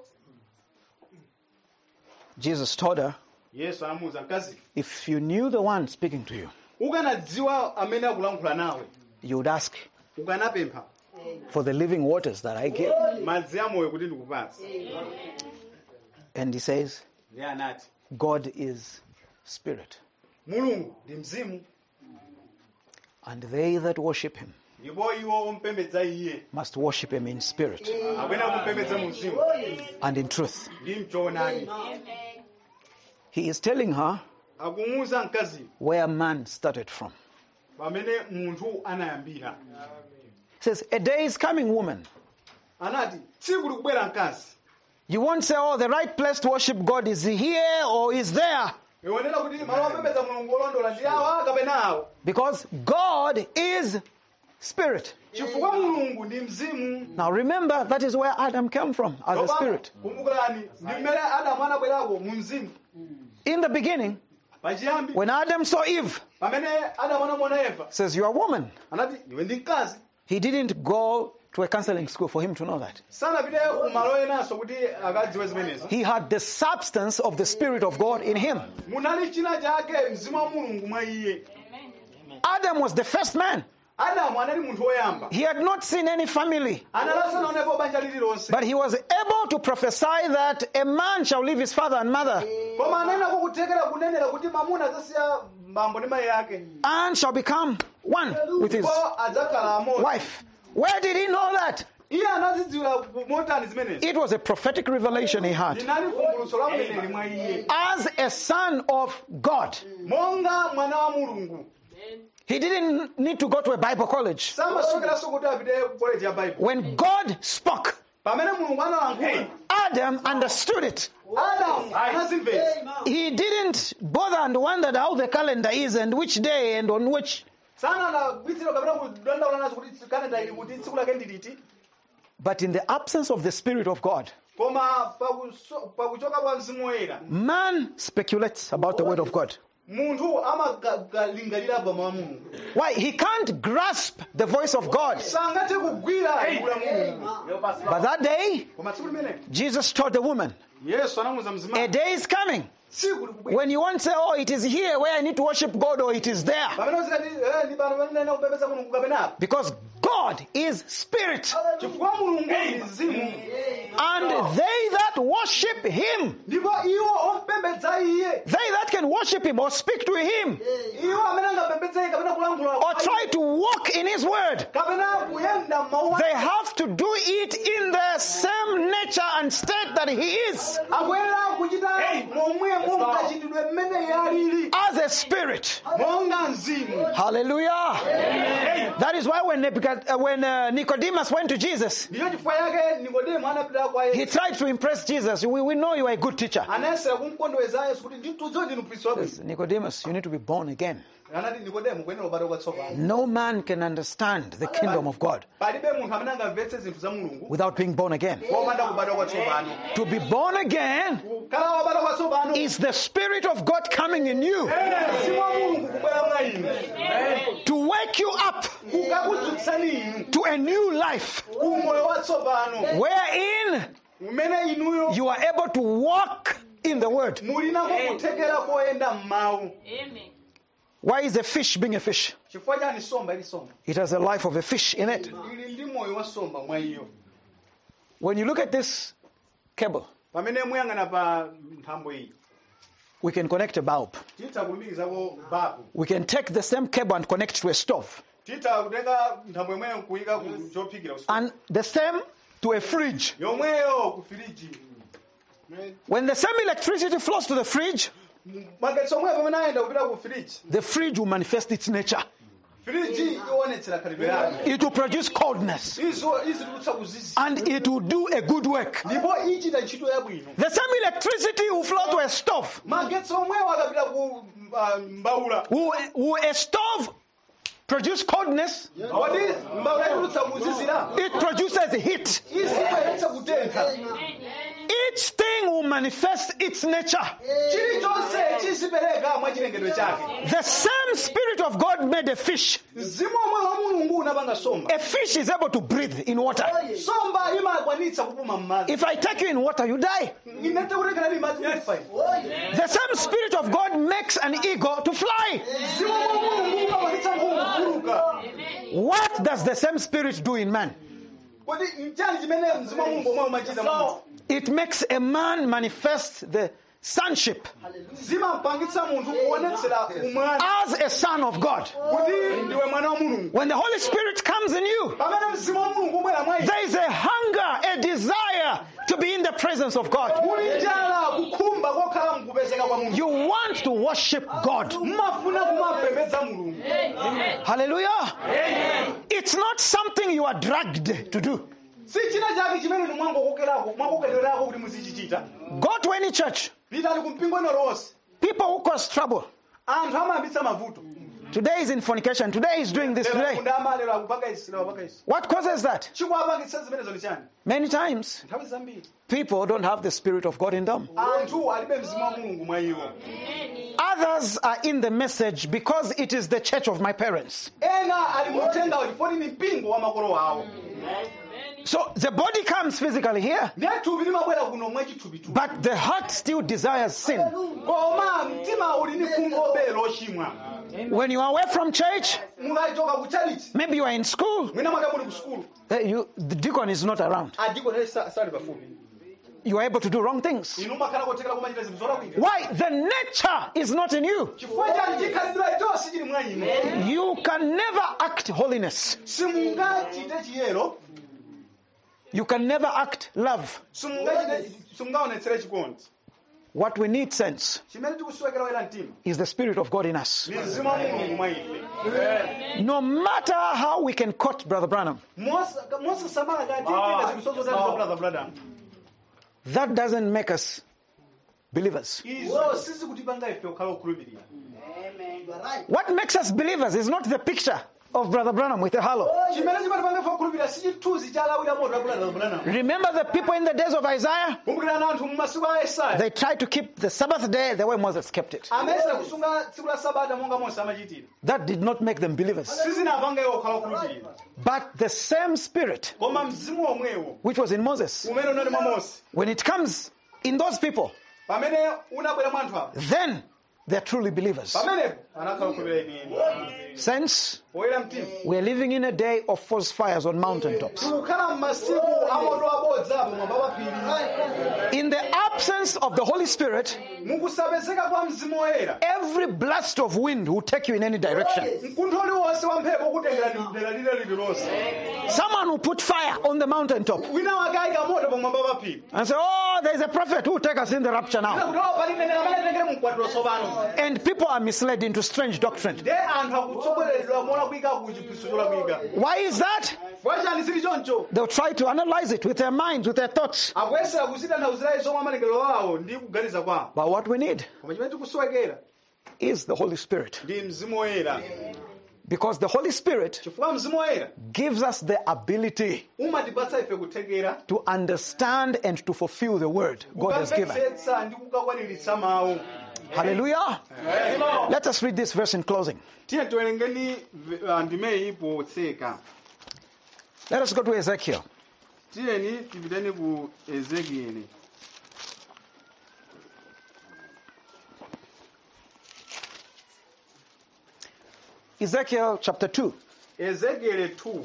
Jesus told her, yesu anamuwuza mkazi if you knew the one speaking to you, ukanadziwa amene akulankhula nawe you would ask ukanapempha for the living waters that I give. madzi a moyo kuti ndikupatse And he says, ndiye anati God is spirit. mulungu ndi mzimu And they that worship him ndipo iwo ompembedza iye must worship him in spirit akuyenda kumpembedza mu mzimu and in truth. ndi mchoonadi. He is telling her akumuwuza mkazi where man started from. pamene munthu anayambira. He says, a day is coming, woman. Anati tsiku likubwera mkazi. You won't say, oh, the right place to worship God is here or is there. iwonena kuti malo opembedza mulungu olondola ndi awa kapena awo. Because God is spirit. chifukwa mulungu ndi mzimu. Now remember, that is where Adam came from, as a spirit. kumbukirani ndi mmene adamu anabwerako mu mzimu. In the beginning, pachiyambi when Adam saw Eve, pamene adamu anamona Eva says, you are a woman. anati iwe ndi mkazi. He didn't go to a counseling school for him to know that. sanapite kumalo enanso kuti akadziwe zimenezo. He had the substance of the Spirit of God in him. munali china chake mzimu wa mulungu mwa iye. Adam was the first man. adamu anali munthu woyamba. He had not seen any family, analasanaonepo banja lililonse. but he was able to prophesy that a man shall leave his father and mother koma anenako kuthekera kunenera kuti mamuna adzasiya mbambo ndi mayi ake and shall become one with his ndipo adzakhala amodzi. wife. Where did he know that? iye anazidziwira motani zimenezi. It was a prophetic revelation he had. linali vumbulutso la mneneri mwa iye. As a son of God, monga mwana wa mulungu. he didn't need to go to a Bible college. samasokeranso kuti apite college ya Bible. When God spoke, pamene mulungu analankhula Adam understood it. adamu anazimvetsa. He didn't bother and wondered how the calendar is and which day and on which. sananagwitsira kapena kudandaula nazo kuti kalenda ili kuti tsiku lake ndiliti. But in the absence of the Spirit of God, koma pakuchoka kwa mzimu woyera man speculates about the Word of God. munthu amalingalira pa mawu a mulungu. Why? He can't grasp the voice of God. sangathe kugwira liwu la mulungu. But that day, koma tsiku limene Jesus told the woman, yesu anamuwuza a mzimayi day is coming tsiku likubwera. when you won't say, oh, it is here where I need to worship God or it is there. pamene uzikati ndi pano pamene kupembedza mulungu kapenapo. Because God is Spirit. chifukwa mulungu ndi mzimu. And they that worship Him, ndipo iwo ompembedza iye. they that can worship Him or speak to Him iwo amene angapembedza iye kapena kulankhula or try to walk in His Word, kapena kuyenda m'mawu ake. they have to do it in the same nature and state that He is, akuyenera kuchita momwe mungachitidwe mmene iye alili. as a Spirit. monga mzimu. Hallelujah. That is why when Nicodemus went to Jesus, ndiyo chifukwa yake nikodemo anapita kwa he yesu. tried to impress Jesus. We know you are a good teacher. anayesera kumkondweza yesu kuti nditudziwe ndinu mphunzitsi wabwino. Nicodemus, you need to be born again. anati nikodemo kuyenera kubadwa kwatsopano. No man can understand the kingdom of God palibe munthu amene angamvetse zinthu za mulungu without being born again. popanda kubadwa kwatsopano. To be born again kukhala wabadwa kwatsopano is the Spirit of God coming in you mzimu wa mulungu kubwera mwa inu to wake you up kukakudzutsani inu to a new life umoyo watsopano wherein umene inuyo you are able to walk in the Word. mulinako kuthekera koyenda m'mawu. Why is a fish being a fish? chifukwa chani somba ili somba. It has a life of a fish in it. ili ndi moyo wa somba mwa iyo. When you look at this cable, pamene muyang'ana pa nthambo iyi we can connect a bulb. titha kulumikizako babu. We can take the same cable and connect to a stove. titha kutenga nthambo yomweyo kuyika ku chophikira usiku. And the same to a fridge. yomweyo ku firiji. When the same electricity flows to the fridge, magetsi omweyo pamene ayenda kupita ku firiji. the fridge will manifest its nature. firiji iwonetsera khalidwe yake. It will produce coldness izitulutsa kuzizi. and it will do a good work. ndipo ichita ntchito yabwino. The same electricity will flow to a stove. magetsi omweyo akapita ku mbawula. Will a stove produce coldness? kodi mbawula itulutsa kuzizira. It produces heat. izibweretsa kutentha. Each thing will manifest its nature. chilichonse chizipereka mwa chilengedwe chake. The same Spirit of God made a fish. mzimu omwe wa mulungu unapanga somba. A fish is able to breathe in water. somba imakwanitsa kupuma m'madzi. If I take you in water, you die. inete kutekera ni madzi kufa. The same Spirit of God makes an eagle to fly. mzimu omwe wa mulungu umakwanitsa kukuluka. What does the same Spirit do in man? kodi nchani chimene mzimu wa mulungu omwe umachita mu munthu? It makes a man manifest sonship zimampangitsa munthu kuonetsera umwana as a son of God. kuti ndiwe mwana wa mulungu. When the Holy Spirit comes in you, Pamene mzimu wa mulungu ubwera mwa iwe, there is a hunger, a desire to be in the presence of God. muli njala kukhumba kokhala mkupezeka kwa mulungu. You want to worship God. Mmafuna kumapembedza mulungu. Hallelujah. It's not something you are dragged to do. Si china chake chimene ndi mwangokokererako kuti muzichichita. Go to any church. Pitani ku mpingo ino lonse. People who cause trouble. Anthu amayambitsa mavuto. Today is in fornication. Today is doing this today. Kundamalero akupanga isi lero apanga isi. What causes that? Chikuwapangitsa zimenezo ndi chani? Many times, Nthawi zambiri. people don't have the Spirit of God in them. Anthu alibe mzimu wa mulungu mwa iwo. Others are in the message because it is the church of my parents. Ena ali muthenga ulipoti ni mpingo wa makolo awo. So the body comes physically here, Nethupi limabwera kuno mwa chithupithupi. but the heart still desires sin. Koma mtima uli ni kungobe lochimwa. When you are away from church, Mukachoka ku charity. maybe you are in school, Mwina mwaka muli ku skulu. the deacon is not around. Adiko sali pafupi. You are able to do wrong things. Inu makhala kotekera kumachita zinthu zolakwika. Why? The nature is not in you. Chifukwa chani chikhalidwe chonse chili mwa inu. You can never act holiness. Simungachite chiyero. You can never act love. Simungaonetsere chikondi. What we need, saints, Chimene tikuswekera wera mtima. is the Spirit of God in us. Ni mzimu wa mulungu mwa ife. No matter how we can quote Brother Branham, Mosasamala kati ipinda zikusozo za brother. that doesn't make us believers. Izo sisi kutipanga ife okhala okhulupirira. What makes us believers is not the picture of Brother Branham with a halo. Chimene chimatipanga ife okhulupirira si chithunzi cha lawira moto wa brother Branham. Remember the people in the days of Isaiah? Kumbukirana anthu mu masiku a Yesaya. They tried to keep the Sabbath day the way Moses kept it. Amesera kusunga tsiku la Sabata monga Mose amachitira. That did not make them believers. Sizinapanga iwo okhala okhulupirira. But the same Spirit Koma mzimu omwewo which was in Moses, umene unali mwa Mose. when it comes in those people, Pamene unabwera mwa anthu awo. then they're truly believers. Pamenepo anakhala okhulupirira inini. Saints, Oyera mtima. we are living in a day of false fires on mountaintops. Tikukhala m'masiku amoto abodza apo mwamba pa phiri. In the absence of the Holy Spirit, Mukusapezeka kwa mzimu woyera. every blast of wind will take you in any direction. Mkuntho uliwonse wa mphepo kutengera dera lililonse. Someone will put fire on the mountaintop Wina wakayika moto pamwamba pa phiri. and say, oh, there is a prophet who will take us in the rapture now. Kuti pali nenera amene atengere mkwatiro tsopano. And people are misled into strange doctrine. De anthu akutsogoleredwa mola kuyika ku chiphunzitso cholakwika. Why is that? Bwanji sili choncho. They'll try to analyze it with their minds, with their thoughts. Akuyesera kuzitanthauzira izo mwa malingaliro awo ndi kuganiza kwawo. But what we need Koma chimene tikuswekera is the Holy Spirit. ndi mzimu woyera. Because the Holy Spirit Chifukwa mzimu woyera gives us the ability umatipatsa ife kuthekera to understand and to fulfill the word God has given. kukamvetsetsa ndi kukakwaniritsa mawu. Hallelujah. Let us read this verse in closing. Tiye tiwerengeni ndimeyi potseka. Let us go to Ezekiel. Tiyeni tipiteni ku Ezekieli. Ezekiel chapter 2. Ezekieli 2.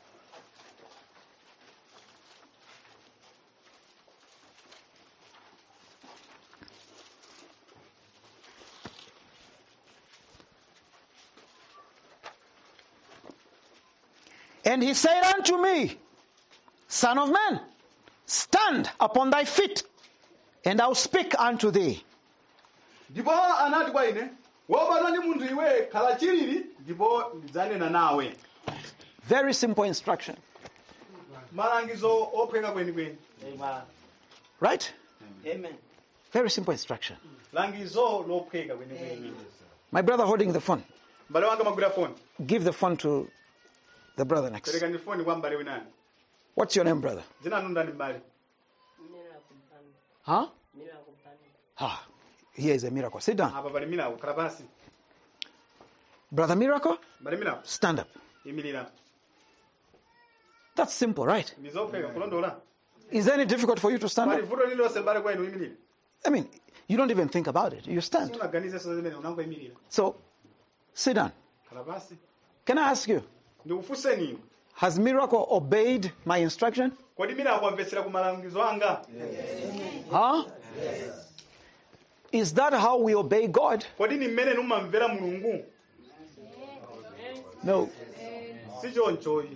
And he said unto me, Son of man, stand upon thy feet, and I'll speak unto thee. Ndipo anati kwa ine, wopatwa ndi munthu iwe khala chilili ndipo ndidzanena nawe. Very simple instruction. Malangizo ophweka kwenikweni. Right? Amen. Very simple instruction. Langizo lophweka kwenikweni. My brother holding the phone. Mbale wanga magwira foni. Give the phone to the brother next. Pereka ndi foni kwa mbale winani. What's your name, brother? Dzina lanu ndani mbale? Huh? Ah, here is a miracle. Sit down. Apa pali Miracle, khala pansi. Brother Miracle, Mbale Miracle, stand up. imirira. That's simple, right? Ndizophweka kulondola. Is it any difficult for you to stand Pali up? vuto lililonse mbale kwa inu imirira. I mean, you don't even think about it. You stand. Unaganize so zimene unangoyimirira. So, sit down. Khala pansi. Can I ask you, Ndikufunseni inu. has Miracle obeyed my instruction? Kodi Miracle amvetsera ku malangizo anga? Huh? Is that how we obey God? kodi ni mmene mumamvera mulungu? No. Si chonchoyi.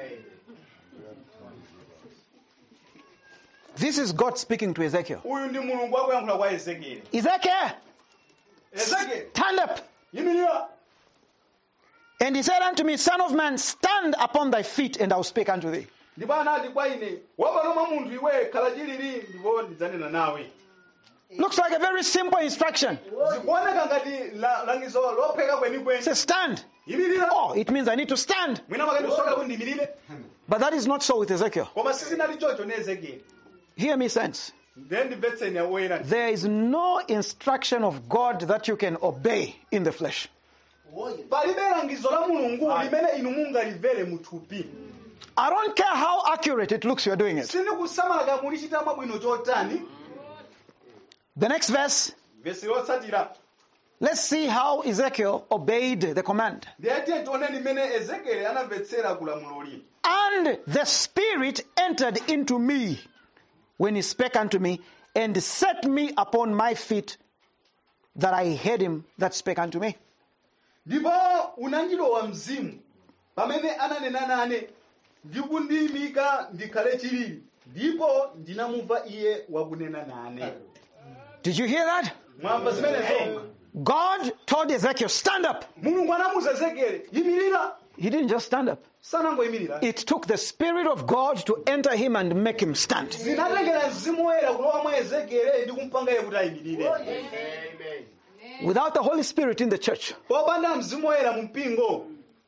This is God speaking to Ezekiel. Uyu ndi mulungu akuyankhula kwa Ezekiel. Ezekiel, Ezekiel, stand up. yimirira. And he said unto me, Son of man, stand upon thy feet, and I will speak unto thee. Ndipo anati kwa ine, wapano munthu iwe khala chilili ndipo ndidzanena nawe. Looks like a very simple instruction. Zikuoneka ngati langizo lopheka kwenikweni. It says, stand. Yimirira. Oh, it means I need to stand. Mwina makati usoka kuti ndiyimirire. But that is not so with Ezekiel. Koma sizinali choncho ne Ezekiel. Hear me, saints. Then ndimvetseni awoyera. There is no instruction of God that you can obey in the flesh. Palibe langizo la mulungu limene inu mungalimvere muthupi. I don't care how accurate it looks you are doing it. Sindikusamala mulichita mwabwino chotani. The next verse, Vesi yotsatira. let's see how Ezekiel obeyed the command. Ndiyatiye tione limene Ezekiel anamvetsera kulamuloli. And the Spirit entered into me when he spake unto me, and set me upon my feet, that I heard him that spake unto me. Ndipo unandilowa mzimu pamene ananena nane ndikundiyimika ndikhale chilili ndipo ndinamumva iye wakunena nane. Did you hear that? Mwamva zimenezo? God told Ezekiel, stand up. Mulungu anamuza Ezekiel, yimirira. He didn't just stand up. Sanangoyimirira. It took the Spirit of God to enter him and make him stand. Zinatengera mzimu woyera kulowa mwa Ezekiel ndi kumpanga iye kuti ayimirire. Without the Holy Spirit in the church, Popanda mzimu woyera mu mpingo,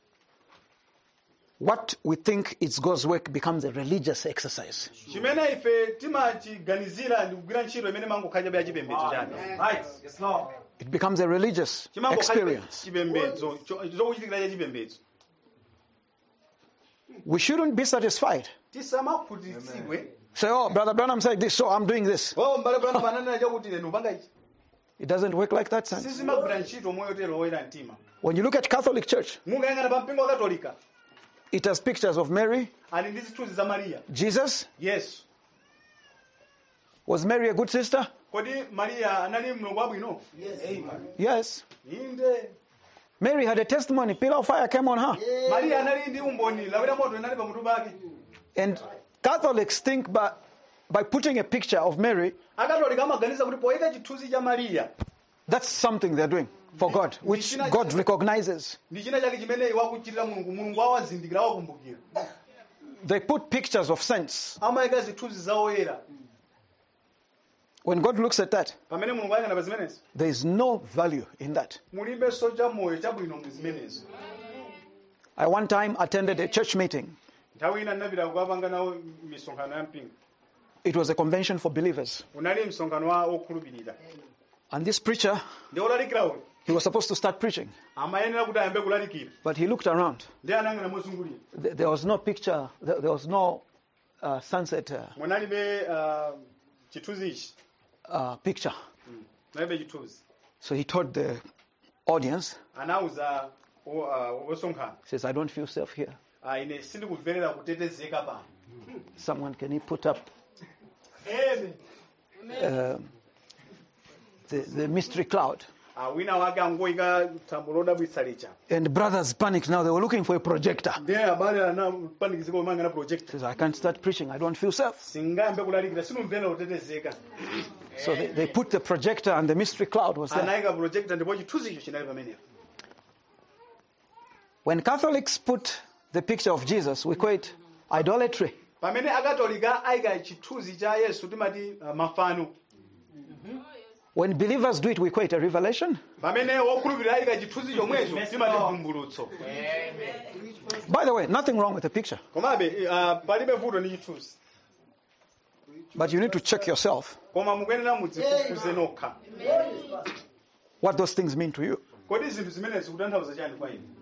what we think is God's work becomes a religious exercise. chimene ife timachiganizira ndi kugwira ntchito imene mangokhalira ya chipembedzo chake. It becomes a religious experience. Chipembedzo, zokuchitikira cha chipembedzo. We shouldn't be satisfied. Tisamakhutitsidwe. Say, oh, Brother Branham said this, so I'm doing this. Mbale Branham ananena chakuti ine ndupanga ichi. It doesn't work like that, son. Sizimagwira ntchito moyo tero woyera mtima. When you look at Catholic Church, Mungayang'ana pa mpingo wa Katolika, it has pictures of Mary, ali ndi zithunzi za Mariya. Jesus. Yesu. Was Mary a good sister? Kodi Mariya anali mlongo wabwino? Yes. Inde. Mary had a testimony. Pillar of fire came on her. Mariya anali ndi umboni, lawi la moto linali pamutu pake. And Catholics think by putting a picture of Mary, Akatolika amaganiza kuti poyika chithunzi cha Mariya, that's something they're doing for God, which God recognizes. ndi china chake chimene wakuchitira Mulungu, Mulungu awazindikira, awakumbukira. They put pictures of saints. Amayika zithunzi za oyera. When God looks at that, Pamene Mulungu ayang'ana pa zimenezo, there is no value in that. mulibe so cha moyo chabwino mu zimenezo. I one time attended a church meeting. Nthawi ina ndinapita kukapanga nawo misonkhano ya mpingo. It was a convention for believers. Unali msonkhano wa okhulupirira. And this preacher, Ndi olalikira uyu, he was supposed to start preaching. amayenera kuti ayambe kulalikira. But he looked around. Ndi anayang'ana mozungulira. There was no picture, there was no sunset Munalibe chithunzi ichi. picture. Munalibe chithunzi. So he told the audience, Anauza osonkhana. he says, I don't feel safe here. Ine sindikumverera kutetezeka pano. Someone, can he put up the mystery cloud? Wina wake angoyika thambo lodabwitsa licha. And brothers panicked now. They were looking for a projector. Ndiye abale anapanikizika kumanga na project. He says, I can't start preaching. I don't feel safe. Singayambe kulalikira sinumverera kutetezeka. So they put the projector and the mystery cloud was there. Anayika projector ndipo chithunzi icho chinali pamenepo. When Catholics put the picture of Jesus, we call it idolatry. Pamene akatolika ayika chithunzi cha Yesu timati mafano. When believers do it, we call it a revelation. Pamene wokhulupirira ayika chithunzi chomwecho timati vumbulutso. By the way, nothing wrong with the picture. Komabe palibe vuto ndi chithunzi. But you need to check yourself Koma mukuyenera mudzifufuze nokha. what those things mean to you. Kodi zinthu zimene zikutanthauza chani kwa inu?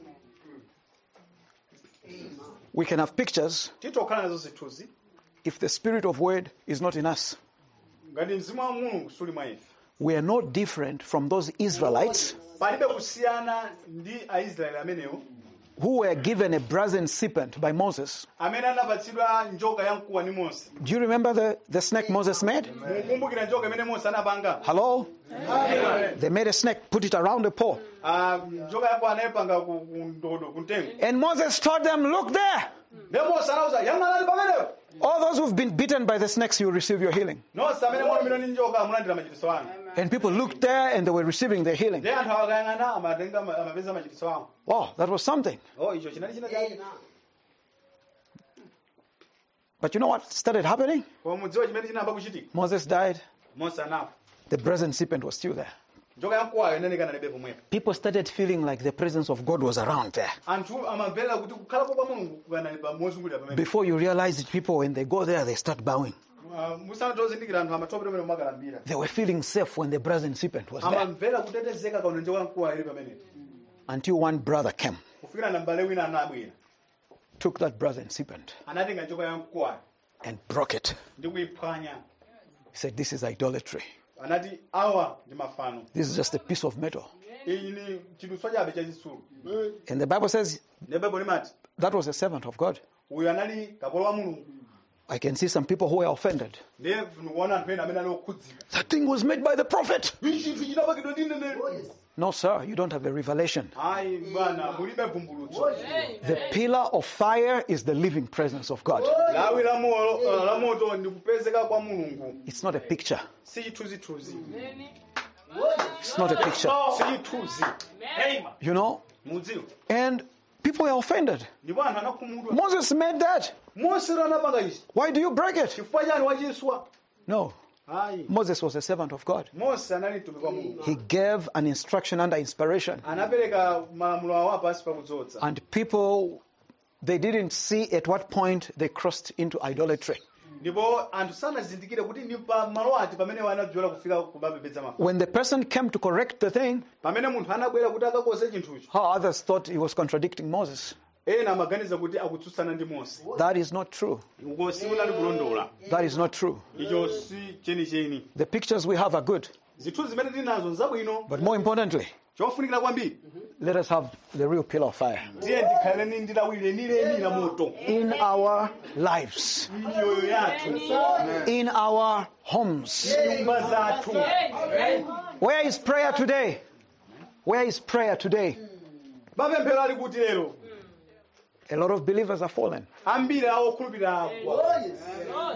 We can have pictures Titokhala nazo zithunzi if the spirit of word is not in us. ngati mzimu wa Mulungu suli mwa ife. We are not different from those Israelites Palibe kusiyana ndi Aisraeli amenewo who were given a brazen serpent by Moses. amene anapatsidwa njoka yamkuwa ni Mose. Do you remember the snake Moses made? Mukumbukira njoka imene Mose anapanga? Hello? They made a snake, put it around the pole. Njoka yako anayipanga ku ndodo kuntengo. And Moses told them, look there. Ne Mose anauza yang'anani pamenepo. All those who've been bitten by the snakes, you will receive your healing. Nonse amene mwalumidwa ndi njoka amulandira machitiso anu. And people looked there and they were receiving their healing. Ndiye anthu akayang'ana amapeza machitiso awo. Wow, that was something. Icho chinali china chake. But you know what started happening? Koma mudziwa chimene chinayamba kuchitika. Moses died. Mose anafa. The brazen serpent was still there. Njoka yamkuwayo inene libe pomwepo. People started feeling like the presence of God was around there. Anthu amamvera kuti kukhala kwa Mulungu kukanali pamozungulira pamene. Before you realize it, people, when they go there, they start bowing. Musanatozindikira anthu amatopa pamene makalambira. They were feeling safe when the brazen serpent was there. Amamvera kutetezeka kaona njoka yamkuwayo ili pamene. Until one brother came, Kufikira na mbale wina anabwera. took that brazen serpent Anatenga njoka yamkuwayo and broke it. ndi kuyiphwanya. He said, this is idolatry. Anati awa ndi mafano. This is just a piece of metal. Iyi ni chiduswa chabe chachisulu. And the Bible says Ne Bible limati that was a servant of God. uyu anali kapolo wa Mulungu. I can see some people who were offended. Ndiye kuona anthu ena amene ali okhudzika. That thing was made by the prophet. Chinthu chinapangidwa ndi mneneri. No, sir, you don't have a revelation. Ayi bwana mulibe vumbulutso. The pillar of fire is the living presence of God. Lawi la moto ndi kupezeka kwa Mulungu. It's not a picture. Si chithunzithunzi. It's not a picture. Si chithunzi. You know? Mudziwa. And people were offended. Ndipo anthu anakhumudwa. Moses made that. Mose anapanga ichi. Why do you break it? Chifukwa chani wachiswa? No. Ayi. Moses was a servant of God. Mose anali mtumiki wa Mulungu. He gave an instruction under inspiration. Anapereka malamulo awo pansi pa kudzodza. And people, they didn't see at what point they crossed into idolatry. Ndipo anthu sanazindikire kuti ndi pa malo ati pamene wanabzola kufika kumapembedza mafano. When the person came to correct the thing, Pamene munthu anabwera kuti akakonze chinthucho. how others thought he was contradicting Moses. Ena amaganiza kuti akutsutsana ndi Mose. That is not true. Uko sikunali kulondola. That is not true. Icho si chenicheni. The pictures we have are good. Zinthu zimene tili nazo nzabwino. But more importantly, Chofunikira kwambiri. let us have the real pillar of fire Tiye ndikhaleni ndilawire la moto. in our lives, Miyoyo yathu. in our homes. Nyumba zathu. Where is prayer today? Where is prayer today? Mapemphero ali kuti lero. A lot of believers are fallen. Ambiri awo okhulupirira agwa.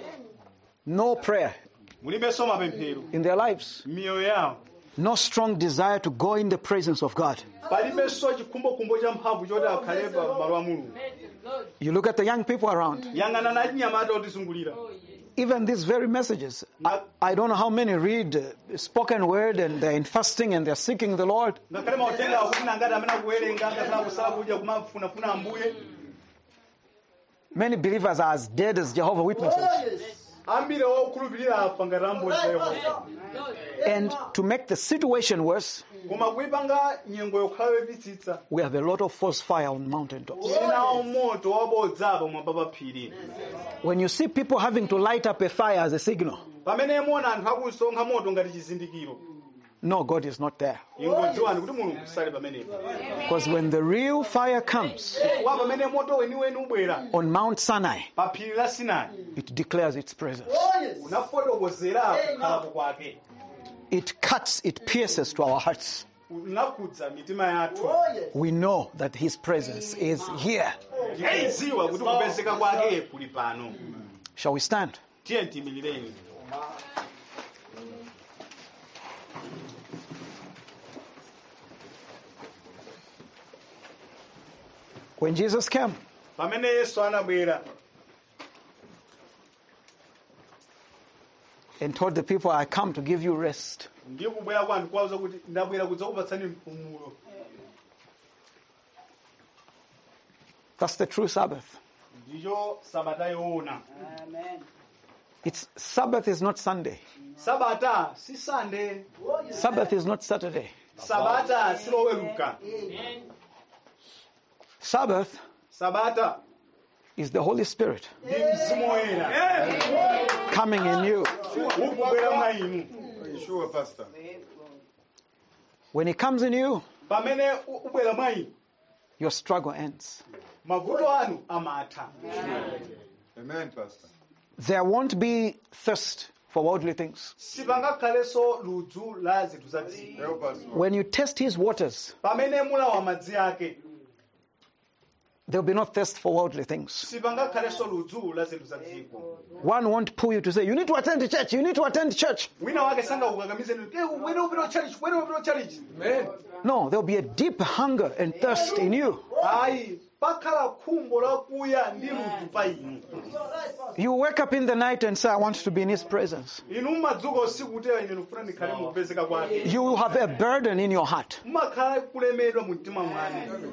No prayer Mulibenso mapemphero. in their lives. Miyoyo yawo. No strong desire to go in the presence of God. Palibenso chikhumbokhumbo cha mphamvu choti akhale pa malo a Mulungu. You look at the young people around. Yang'ana na chinyamata otizungulira. Even these very messages, I don't know how many read spoken word and they're in fasting and they're seeking the Lord. Ngakhale mauthenga akuti nangati amene akuwerenga ngakhale akusala kudya kumafunafuna Ambuye. Many believers are as dead as Jehovah's Witnesses. Ambiri okhulupirira afa ngati ambodza Yehova. And to make the situation worse, Koma kuipanga nyengo yokhala yopitsitsa. we have a lot of false fire on mountaintops. Tinawo moto wabodza apa mwamba pa phiri. When you see people having to light up a fire as a signal, Pamene muona anthu akusonkha moto ngati chizindikiro. no, God is not there. Ingodziwani kuti Mulungu sali pamenepo. Because when the real fire comes Wa pamene moto weniweni ubwera on Mount Sinai, pa phiri la Sinai. it declares its presence. Unafotokozera kukhalapo kwake. It cuts, it pierces to our hearts. Unakhudza mitima yathu. We know that His presence is here. Tikudziwa kuti kupezeka kwake kuli pano. Shall we stand? Tiye timirireni. When Jesus came, Pamene Yesu anabwera and told the people, I come to give you rest. ndiye kubwera kwanu kwauza kuti ndabwera kudzakupatsani mpumulo. That's the true Sabbath. Ndiyo sabata yoona. It's Sabbath is not Sunday. Sabata si Sunday. Sabbath is not Saturday. Sabata si Loweruka. Sabbath Sabata is the Holy Spirit ndi Mzimu Woyera coming in you. ukubwera mwa inu. Sure, Pastor. When He comes in you, Pamene ubwera mwa inu, your struggle ends. mavuto anu amatha. Amen, Pastor. There won't be thirst for worldly things. Sipangakhalenso ludzu la zinthu za dziko. Help us, Lord. When you test his waters, Pamene mulawa madzi ake, there will be no thirst for worldly things. sipangakhalenso ludzu la zinthu za dziko. One won't pull you to say, you need to attend the church, you need to attend church. Wina wake sanga ukakamize when upita church, when upita church. No, there will be a deep hunger and thirst in you. Hayi, pakhala khumbo la kuya ndi ludzu pa inu. You wake up in the night and say, I want to be in his presence. Inu madzuka usiku kuti ine ndikufuna ndikhale mukupezeka kwake. You will have a burden in your heart Mmakhala kulemedwa mu mtima mwanu.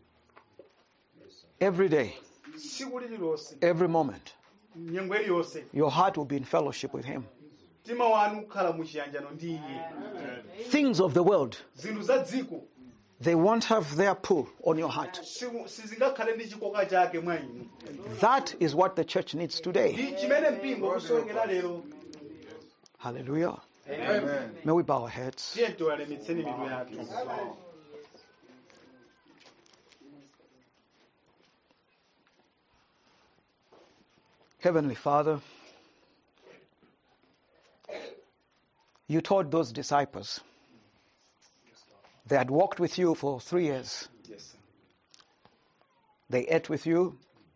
every day, Tsiku lililonse, every moment. nyengo iliyonse, Your heart will be in fellowship with him. mtima wanu ukhala mu chiyanjano ndi iye. Things of the world, Zinthu za dziko they won't have their pull on your heart. sizingakhale ndi chikoka chake mwa inu. That is what the church needs today. Ndi chimene mpingo ukusowekera lero. Hallelujah. Amen. May we bow our heads. Tiye tiwalemetseni mitu yathu. Heavenly Father, you taught those disciples. They had walked with you for 3 years. Yes, sir. They ate with you.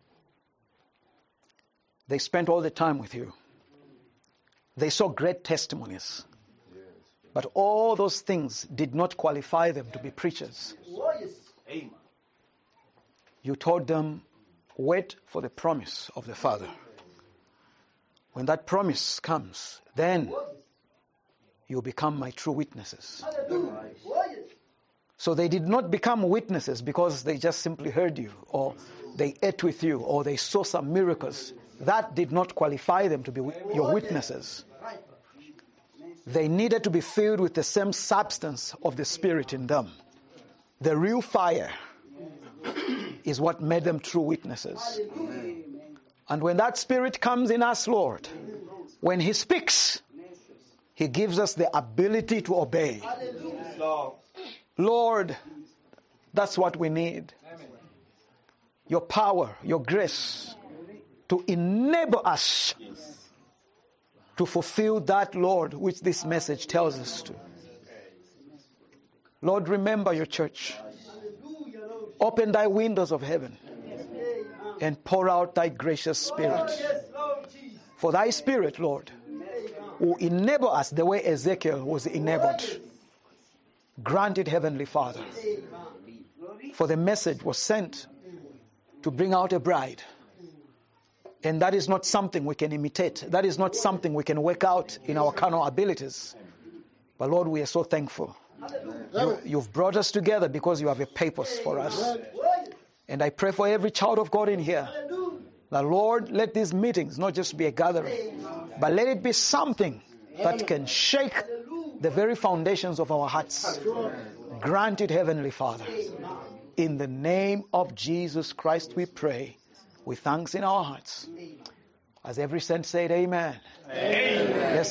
They spent all the time with you. They saw great testimonies. But all those things did not qualify them to be preachers. Amen. You told them, wait for the promise of the Father. When that promise comes, then you become my true witnesses. So they did not become witnesses because they just simply heard you, or they ate with you, or they saw some miracles. That did not qualify them to be your witnesses. They needed to be filled with the same substance of the Spirit in them. The real fire is what made them true witnesses. And when that Spirit comes in us, Lord, when He speaks, He gives us the ability to obey. Lord, that's what we need. Your power, your grace, to enable us to fulfill that, Lord, which this message tells us to. Lord, remember your church. Open thy windows of heaven and pour out thy gracious Spirit. For thy Spirit, Lord, will enable us the way Ezekiel was enabled. Grant it, Heavenly Father. For the message was sent to bring out a bride. And that is not something we can imitate. That is not something we can work out in our carnal abilities. But Lord, we are so thankful. You've brought us together because you have a purpose for us. And I pray for every child of God in here that, Lord, let these meetings not just be a gathering, but let it be something that can shake the very foundations of our hearts. Grant it, Heavenly Father. In the name of Jesus Christ we pray, with thanks in our hearts. As every saint said, amen. Amen. Let's